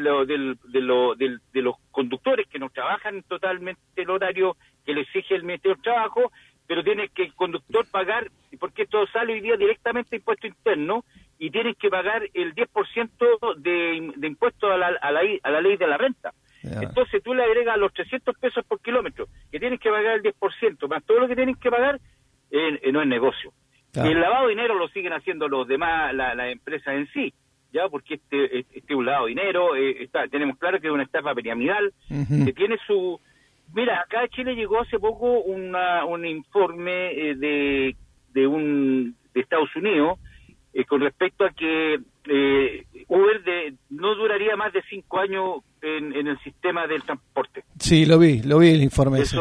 los conductores que no trabajan totalmente el horario que le exige el Ministerio del Trabajo, pero tiene que el conductor pagar, porque esto sale hoy día directamente de impuesto interno, y tienen que pagar el 10% de impuesto a la ley de la renta. Yeah. Entonces tú le agregas los 300 pesos por kilómetro, que tienes que pagar el 10%, más todo lo que tienen que pagar, no es negocio. Y el lavado de dinero lo siguen haciendo los demás, las empresas en sí, ya, porque este es un lavado de dinero, tenemos claro que es una estafa piramidal, que tiene su... Mira, acá a Chile llegó hace poco un informe de Estados Unidos con respecto a que Uber no duraría más de 5 años en el sistema del transporte. Sí, lo vi el informe ese.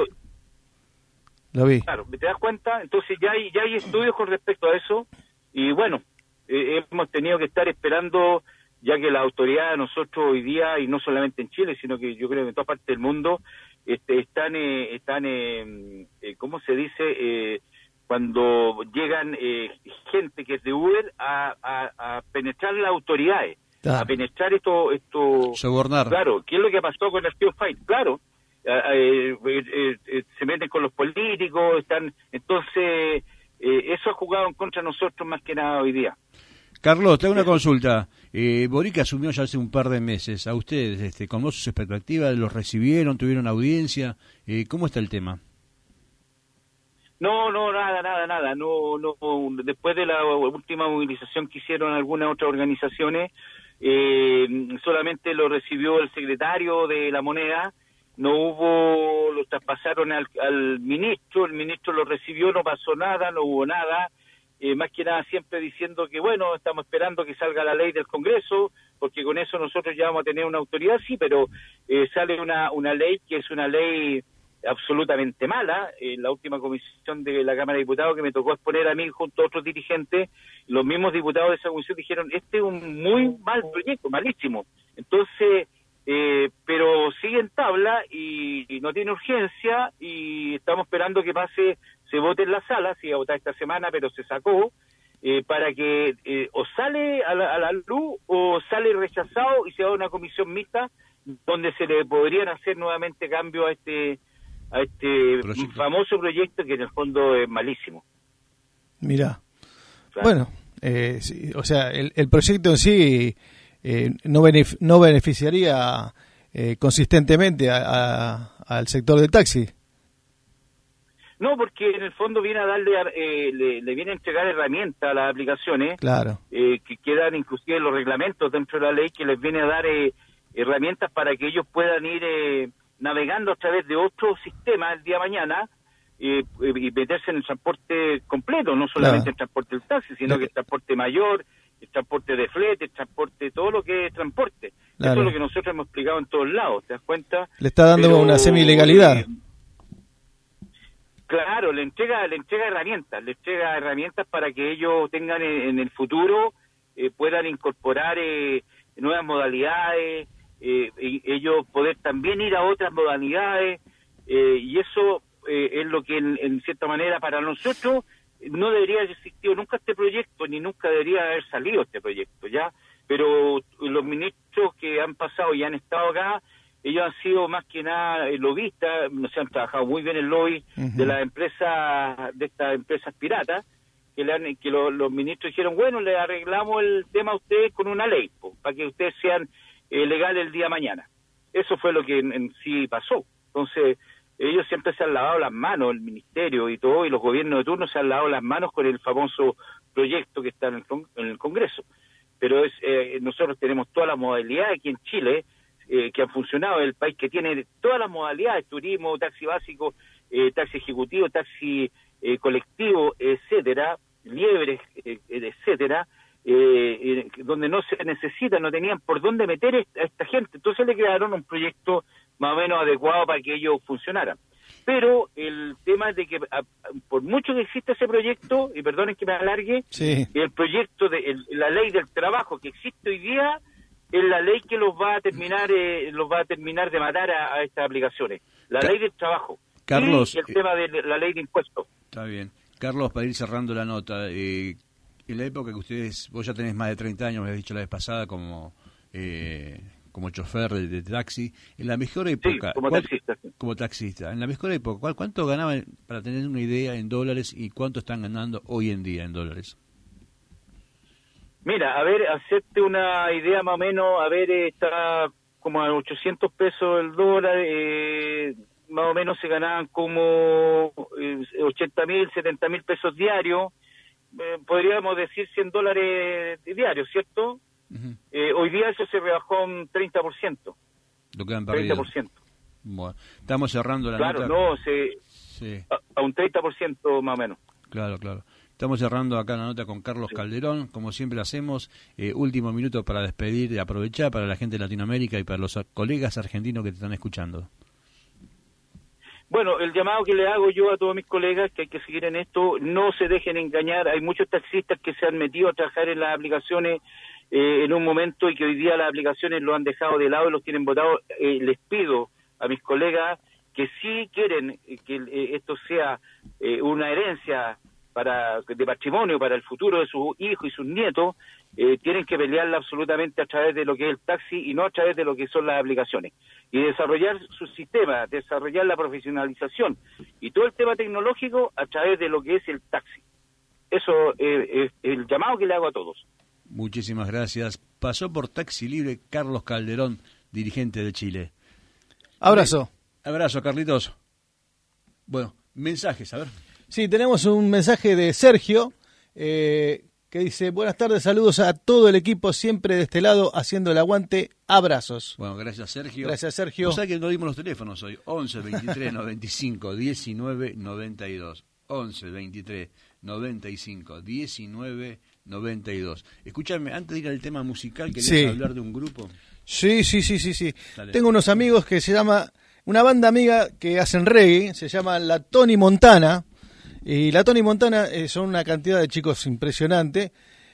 Lo vi. Claro, ¿te das cuenta? Entonces ya hay estudios con respecto a eso, y bueno, hemos tenido que estar esperando, ya que las autoridades nosotros hoy día, y no solamente en Chile, sino que yo creo que en toda parte del mundo, están ¿cómo se dice? Cuando llegan gente que es de Uber a penetrar las autoridades, a penetrar esto sobornar. Claro, ¿qué es lo que pasó con el Steel Fight? Claro, se meten con los políticos, entonces eso ha jugado en contra de nosotros más que nada hoy día. Carlos, te hago una consulta. Boric asumió ya hace un par de meses. ¿A ustedes, cómo sus expectativas? ¿Los recibieron? ¿Tuvieron audiencia? ¿Cómo está el tema? No, nada. No, después de la última movilización que hicieron algunas otras organizaciones, solamente lo recibió el secretario de la Moneda. Lo traspasaron al ministro, el ministro lo recibió, no pasó nada, no hubo nada. Más que nada siempre diciendo que bueno, estamos esperando que salga la ley del Congreso, porque con eso nosotros ya vamos a tener una autoridad, sí, pero sale una ley que es una ley absolutamente mala. La última comisión de la Cámara de Diputados, que me tocó exponer a mí junto a otros dirigentes, los mismos diputados de esa comisión dijeron, este es un muy mal proyecto, malísimo. Entonces, pero sigue en tabla y no tiene urgencia, y estamos esperando que se vote en la sala. Se iba a votar esta semana, pero se sacó, para que o sale a la luz o sale rechazado y se va a una comisión mixta donde se le podrían hacer nuevamente cambios a este famoso proyecto que en el fondo es malísimo. Mirá, claro. Bueno, sí, o sea, el proyecto en sí no beneficiaría consistentemente al sector del taxi. No, porque en el fondo viene a darle, le viene a entregar herramientas a las aplicaciones, claro, que quedan inclusive en los reglamentos dentro de la ley, que les viene a dar herramientas para que ellos puedan ir navegando a través de otro sistema el día de mañana, y meterse en el transporte completo, no solamente el transporte del taxi, sino que el transporte mayor, el transporte de flete, el transporte, todo lo que es transporte. Claro. Eso es lo que nosotros hemos explicado en todos lados, ¿te das cuenta? Le está dando una semi-ilegalidad. Claro, le entrega herramientas para que ellos tengan en el futuro puedan incorporar nuevas modalidades, y ellos poder también ir a otras modalidades, y eso es lo que en cierta manera para nosotros no debería haber existido nunca este proyecto, ni nunca debería haber salido este proyecto, ¿ya? Pero los ministros que han pasado y han estado acá, ellos han sido más que nada lobistas, se han trabajado muy bien el lobby de las empresas, de estas empresas piratas, que los ministros dijeron, bueno, le arreglamos el tema a ustedes con una ley, para que ustedes sean legales el día de mañana. Eso fue lo que en sí pasó. Entonces, ellos siempre se han lavado las manos, el ministerio y todo, y los gobiernos de turno se han lavado las manos con el famoso proyecto que está en el Congreso. Pero nosotros tenemos todas las modalidades aquí en Chile que han funcionado, el país que tiene todas las modalidades, turismo, taxi básico, taxi ejecutivo, taxi colectivo, etcétera, liebres, etcétera, donde no se necesita, no tenían por dónde meter a esta gente. Entonces le crearon un proyecto más o menos adecuado para que ellos funcionaran. Pero el tema es de que, por mucho que exista ese proyecto, y perdonen que me alargue, sí, el proyecto de la ley del trabajo que existe hoy día es la ley que los va a terminar de matar a estas aplicaciones. La ley del trabajo. Carlos, y el tema de la ley de impuestos. Está bien. Carlos, para ir cerrando la nota, en la época que vos ya tenés más de 30 años, me habías dicho la vez pasada, como chofer de taxi, en la mejor época... Sí, como taxista. Como taxista. En la mejor época, ¿cuánto ganaban, para tener una idea, en dólares, y cuánto están ganando hoy en día en dólares? Mira, a ver, hacerte una idea más o menos, está como a 800 pesos el dólar, más o menos se ganaban como 80.000, 70.000 pesos diarios, podríamos decir $100 diarios, ¿cierto? Hoy día eso se rebajó un 30%. Lo que han perdido. 30%. Bueno, estamos cerrando la nota. Claro, no, sí. a un 30% más o menos. Claro. Estamos cerrando acá la nota con Carlos Calderón, como siempre hacemos. Último minuto para despedir y aprovechar para la gente de Latinoamérica y para los colegas argentinos que te están escuchando. Bueno, el llamado que le hago yo a todos mis colegas, que hay que seguir en esto, no se dejen engañar. Hay muchos taxistas que se han metido a trabajar en las aplicaciones en un momento y que hoy día las aplicaciones lo han dejado de lado y los tienen botados. Les pido a mis colegas que si quieren que esto sea una herencia de patrimonio para el futuro de sus hijos y sus nietos, tienen que pelearla absolutamente a través de lo que es el taxi y no a través de lo que son las aplicaciones. Y desarrollar su sistema, desarrollar la profesionalización y todo el tema tecnológico a través de lo que es el taxi. Eso es el llamado que le hago a todos. Muchísimas gracias. Pasó por Taxi Libre Carlos Calderón, dirigente de Chile. Abrazo. Abrazo, Carlitos. Bueno, mensajes, a ver. Sí, tenemos un mensaje de Sergio que dice: buenas tardes, saludos a todo el equipo, siempre de este lado haciendo el aguante, abrazos. Bueno, gracias Sergio. Gracias Sergio. O sea que no dimos los teléfonos hoy, 11 23 95 19 92, 11 23 95 19 92. Escúchame, antes de ir al tema musical, ¿querías hablar de un grupo? Sí. Dale. Tengo unos amigos que se llama, una banda amiga que hacen reggae, se llama La Tony Montana. Y la Tony Montana son una cantidad de chicos impresionante,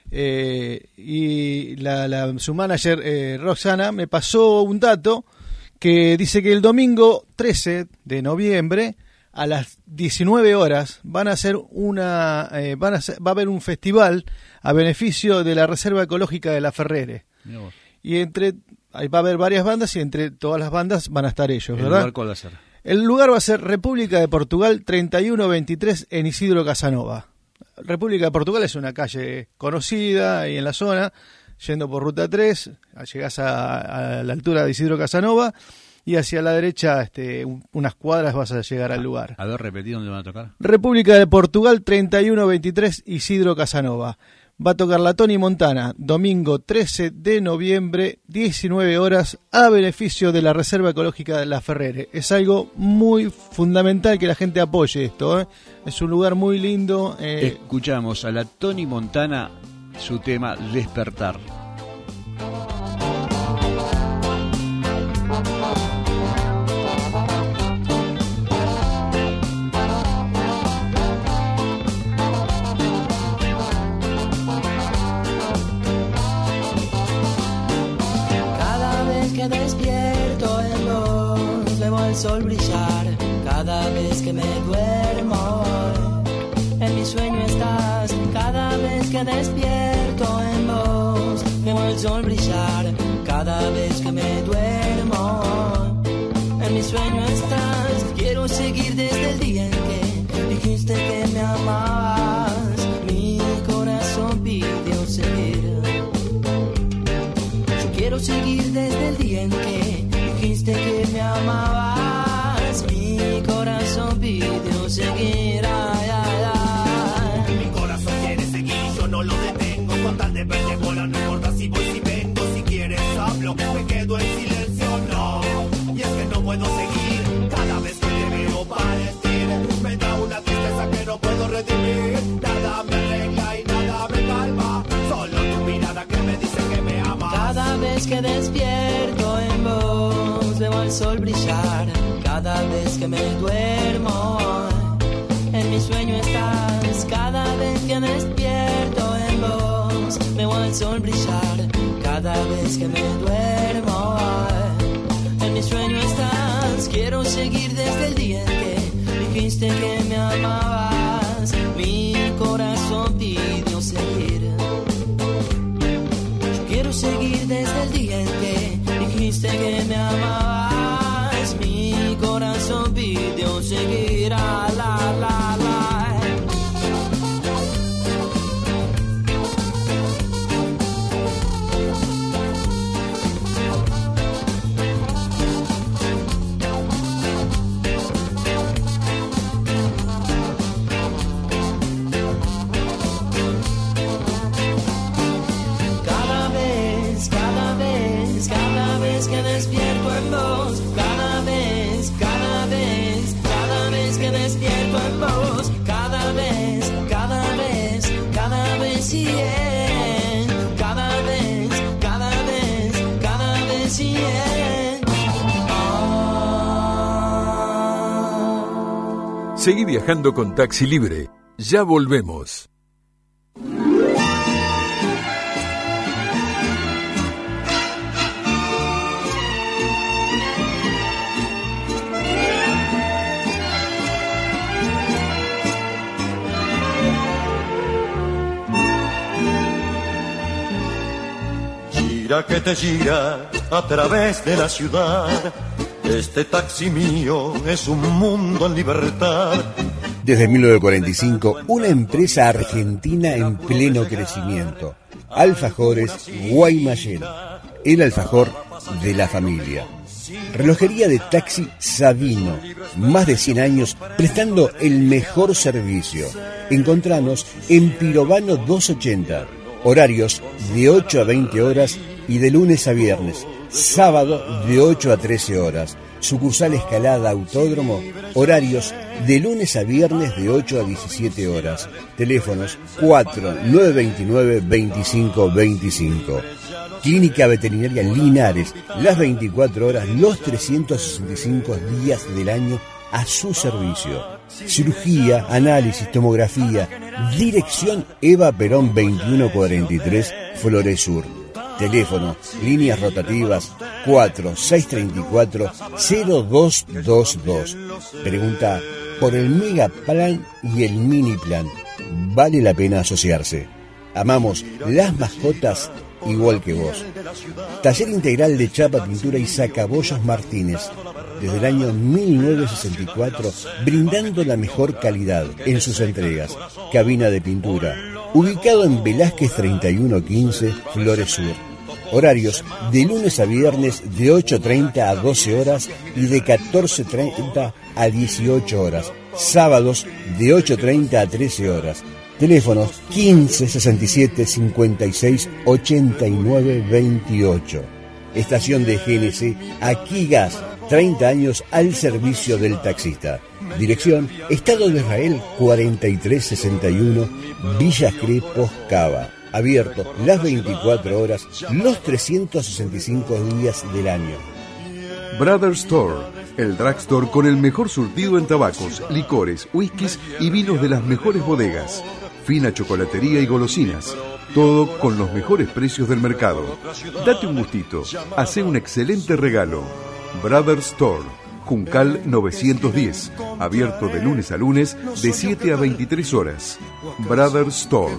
y su manager Roxana me pasó un dato que dice que el domingo 13 de noviembre a las 19 horas van a hacer va a haber un festival a beneficio de la Reserva Ecológica de La Ferrere. Y ahí va a haber varias bandas y entre todas las bandas van a estar ellos, ¿verdad? ¿El lugar cuál va a ser? El lugar va a ser República de Portugal 3123 en Isidro Casanova. República de Portugal es una calle conocida ahí en la zona, yendo por Ruta 3, llegás a la altura de Isidro Casanova y hacia la derecha unas cuadras vas a llegar al lugar. A ver, repetí dónde van a tocar. República de Portugal 3123 Isidro Casanova. Va a tocar la Tony Montana, domingo 13 de noviembre, 19 horas, a beneficio de la Reserva Ecológica de La Ferrere. Es algo muy fundamental que la gente apoye esto, ¿eh? Es un lugar muy lindo. Escuchamos a la Tony Montana, su tema Despertar. brillar cada vez que me duermo. En mi sueño estás cada vez que despierto en vos. Veo el sol brillar cada vez que me duermo. En mi sueño estás, quiero seguir desde el día en que dijiste que me amabas. Mi corazón pidió seguir. Yo quiero seguir desde el día en que dijiste que me amabas. Mi corazón pidió seguir. Ay, ay, ay. Mi corazón quiere seguir, yo no lo detengo. Con tal de verte bola, no importa si voy, si vengo. Si quieres hablo, me quedo en silencio, no. Y es que no puedo seguir, cada vez que te veo parecer me da una tristeza que no puedo redimir. Nada me arregla y nada me calma, solo tu mirada que me dice que me amas. Cada vez que despierto en vos, veo el sol brillar cada vez que me duermo. En mi sueño estás cada vez que me despierto en vos. Veo el sol brillar cada vez que me duermo. En mi sueño estás, quiero seguir desde el día en que dijiste que me amabas. Mi corazón pidió seguir. Yo quiero seguir desde el día en que dijiste que me amabas. Mi corazón pidió seguir. La, la, la, la. Que despierto en vos, cada vez que despierto en vos, cada vez, y cada vez, y Seguí viajando con Taxi Libre. Ya volvemos. Gira que te gira a través de la ciudad. Este taxi mío es un mundo en libertad. Desde 1945, una empresa argentina en pleno crecimiento. Alfajores Guaymallén, el alfajor de la familia. Relojería de taxi Sabino, más de 100 años prestando el mejor servicio. Encontranos en Pirovano 280. Horarios de 8 a 20 horas y de lunes a viernes. Sábado de 8 a 13 horas. Sucursal Escalada Autódromo. Horarios de lunes a viernes de 8 a 17 horas. Teléfonos 4-929-2525. Clínica Veterinaria Linares. Las 24 horas, los 365 días del año a su servicio. Cirugía, análisis, tomografía. Dirección Eva Perón 2143, Flores Sur. Teléfono, líneas rotativas 4634-0222. Pregunta por el Mega Plan y el Mini Plan. Vale la pena asociarse. Amamos las mascotas igual que vos. Taller integral de chapa, pintura y sacabollos Martínez. Desde el año 1964, brindando la mejor calidad en sus entregas. Cabina de pintura. Ubicado en Velázquez 3115, Flores Sur. Horarios de lunes a viernes de 8:30 a 12 horas y de 14:30 a 18 horas. Sábados de 8:30 a 13 horas. Teléfonos 15 67 56 89 28. Estación de GNC, Aquí Gas, 30 años al servicio del taxista. Dirección, Estado de Israel 4361, Villa Crepos, Cava. Abierto las 24 horas, los 365 días del año. Brothers Store, el drugstore con el mejor surtido en tabacos, licores, whiskies y vinos de las mejores bodegas. Fina chocolatería y golosinas. Todo con los mejores precios del mercado. Date un gustito. Hacé un excelente regalo. Brothers Store. Juncal 910. Abierto de lunes a lunes de 7 a 23 horas. Brothers Store.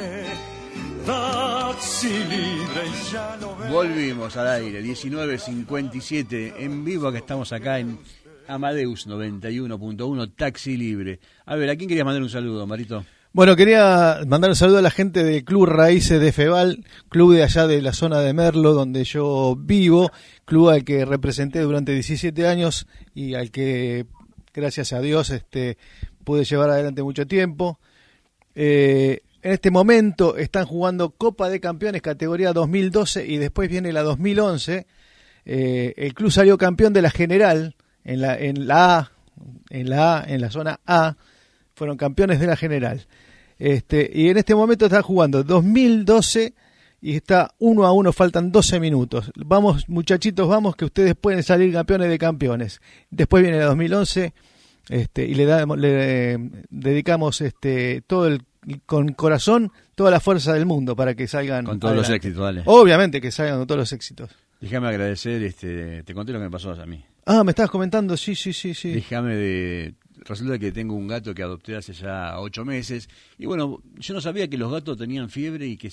Volvimos al aire, 19:57, en vivo, que estamos acá en Amadeus 91.1, Taxi Libre. A ver, ¿a quién querías mandar un saludo, Marito? Bueno, quería mandar un saludo a la gente de Club Raíces de Feval, club de allá de la zona de Merlo, donde yo vivo, club al que representé durante 17 años y al que, gracias a Dios, pude llevar adelante mucho tiempo. En este momento están jugando Copa de Campeones categoría 2012 y después viene la 2011. El club salió campeón de la general en la zona A, fueron campeones de la general. Y en este momento están jugando 2012 y está 1-1, faltan 12 minutos. Vamos, muchachitos, vamos, que ustedes pueden salir campeones de campeones. Después viene la 2011 y le dedicamos todo con corazón, toda la fuerza del mundo para que salgan con todos adelante. Los éxitos, dale. Obviamente que salgan con todos los éxitos. Déjame agradecer, te conté lo que me pasó a mí. Ah, me estabas comentando, sí. Resulta que tengo un gato que adopté hace ya 8 meses y bueno, yo no sabía que los gatos tenían fiebre y que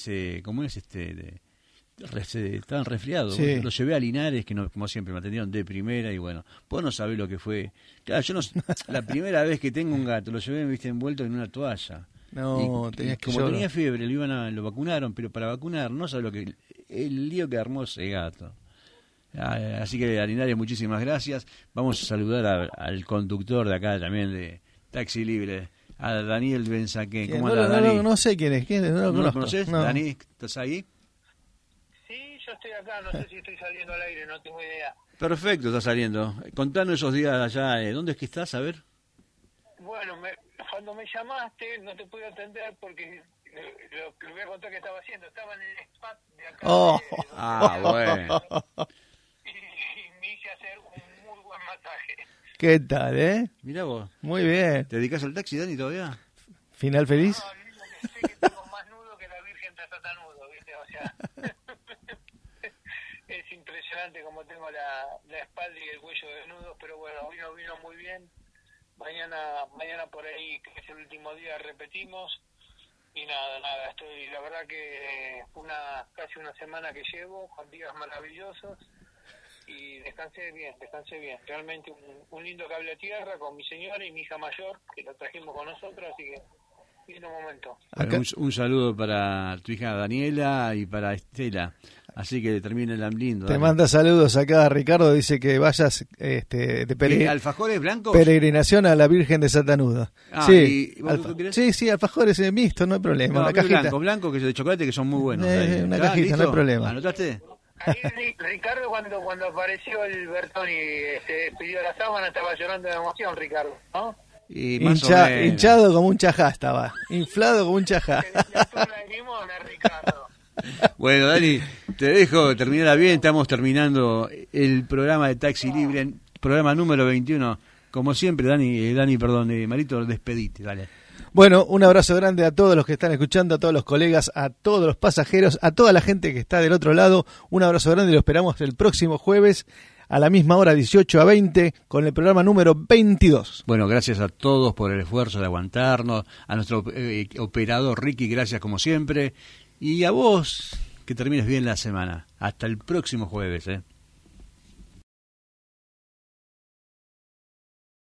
estaban resfriados. Sí. Bueno, los llevé a Linares, que no, como siempre me atendieron de primera y bueno, vos no sabés lo que fue. Claro, la primera vez que tengo un gato, lo llevé, envuelto en una toalla. No, tenías que como tenía fiebre, lo vacunaron, pero para vacunar, no sabés el lío que armó ese gato. Así que, Linares, muchísimas gracias. Vamos a saludar al conductor de acá también de Taxi Libre, a Daniel Benzaquén. ¿Cómo andas, Dani? No sé quién es. ¿No lo conoces? No. Dani, ¿estás ahí? Sí, yo estoy acá, no sé si estoy saliendo al aire, no tengo idea. Perfecto, estás saliendo. Contanos esos días allá, ¿dónde es que estás? A ver. Bueno, cuando me llamaste no te pude atender porque lo voy a contar que estaba haciendo. Estaba en el spa de acá. Bueno. Y me hice hacer un muy buen masaje. ¿Qué tal, Mirá vos. Muy bien. ¿Te dedicas al taxi, Dani, todavía? ¿Final feliz? No, sé que tengo más nudo que la Virgen de Satanudo, ¿viste? O sea, es impresionante como tengo la espalda y el cuello desnudos, pero bueno, vino muy bien. Mañana por ahí, que es el último día, repetimos. Y nada, la verdad que casi una semana que llevo, con días maravillosos. Y descansé bien. Realmente un lindo cable a tierra con mi señora y mi hija mayor, que la trajimos con nosotros, así que lindo momento. Bueno, un saludo para tu hija Daniela y para Estela. Así que termine el lindo. Te manda saludos acá, Ricardo, dice que vayas de ¿alfajores blancos? Peregrinación a la Virgen de Satanudo. Sí, sí, alfajores mixtos, no hay problema. No, una cajita. Blanco, que es de chocolate, que son muy buenos. Una cajita, ¿listo? No hay problema. ¿Anotaste? Ahí Ricardo, cuando apareció el Bertoni, pidió la sábana, estaba llorando de emoción, Ricardo, ¿no? Y hinchado como un chajá estaba, inflado como un chajá. Bueno, Dani, te dejo terminar bien. Estamos terminando el programa de Taxi Libre, programa número 21. Como siempre, Marito, despedite, dale. Bueno, un abrazo grande a todos los que están escuchando, a todos los colegas, a todos los pasajeros, a toda la gente que está del otro lado. Un abrazo grande y lo esperamos el próximo jueves a la misma hora, 18 a 20, con el programa número 22. Bueno, gracias a todos por el esfuerzo de aguantarnos, a nuestro operador Ricky, gracias como siempre, y a vos, que termines bien la semana. Hasta el próximo jueves,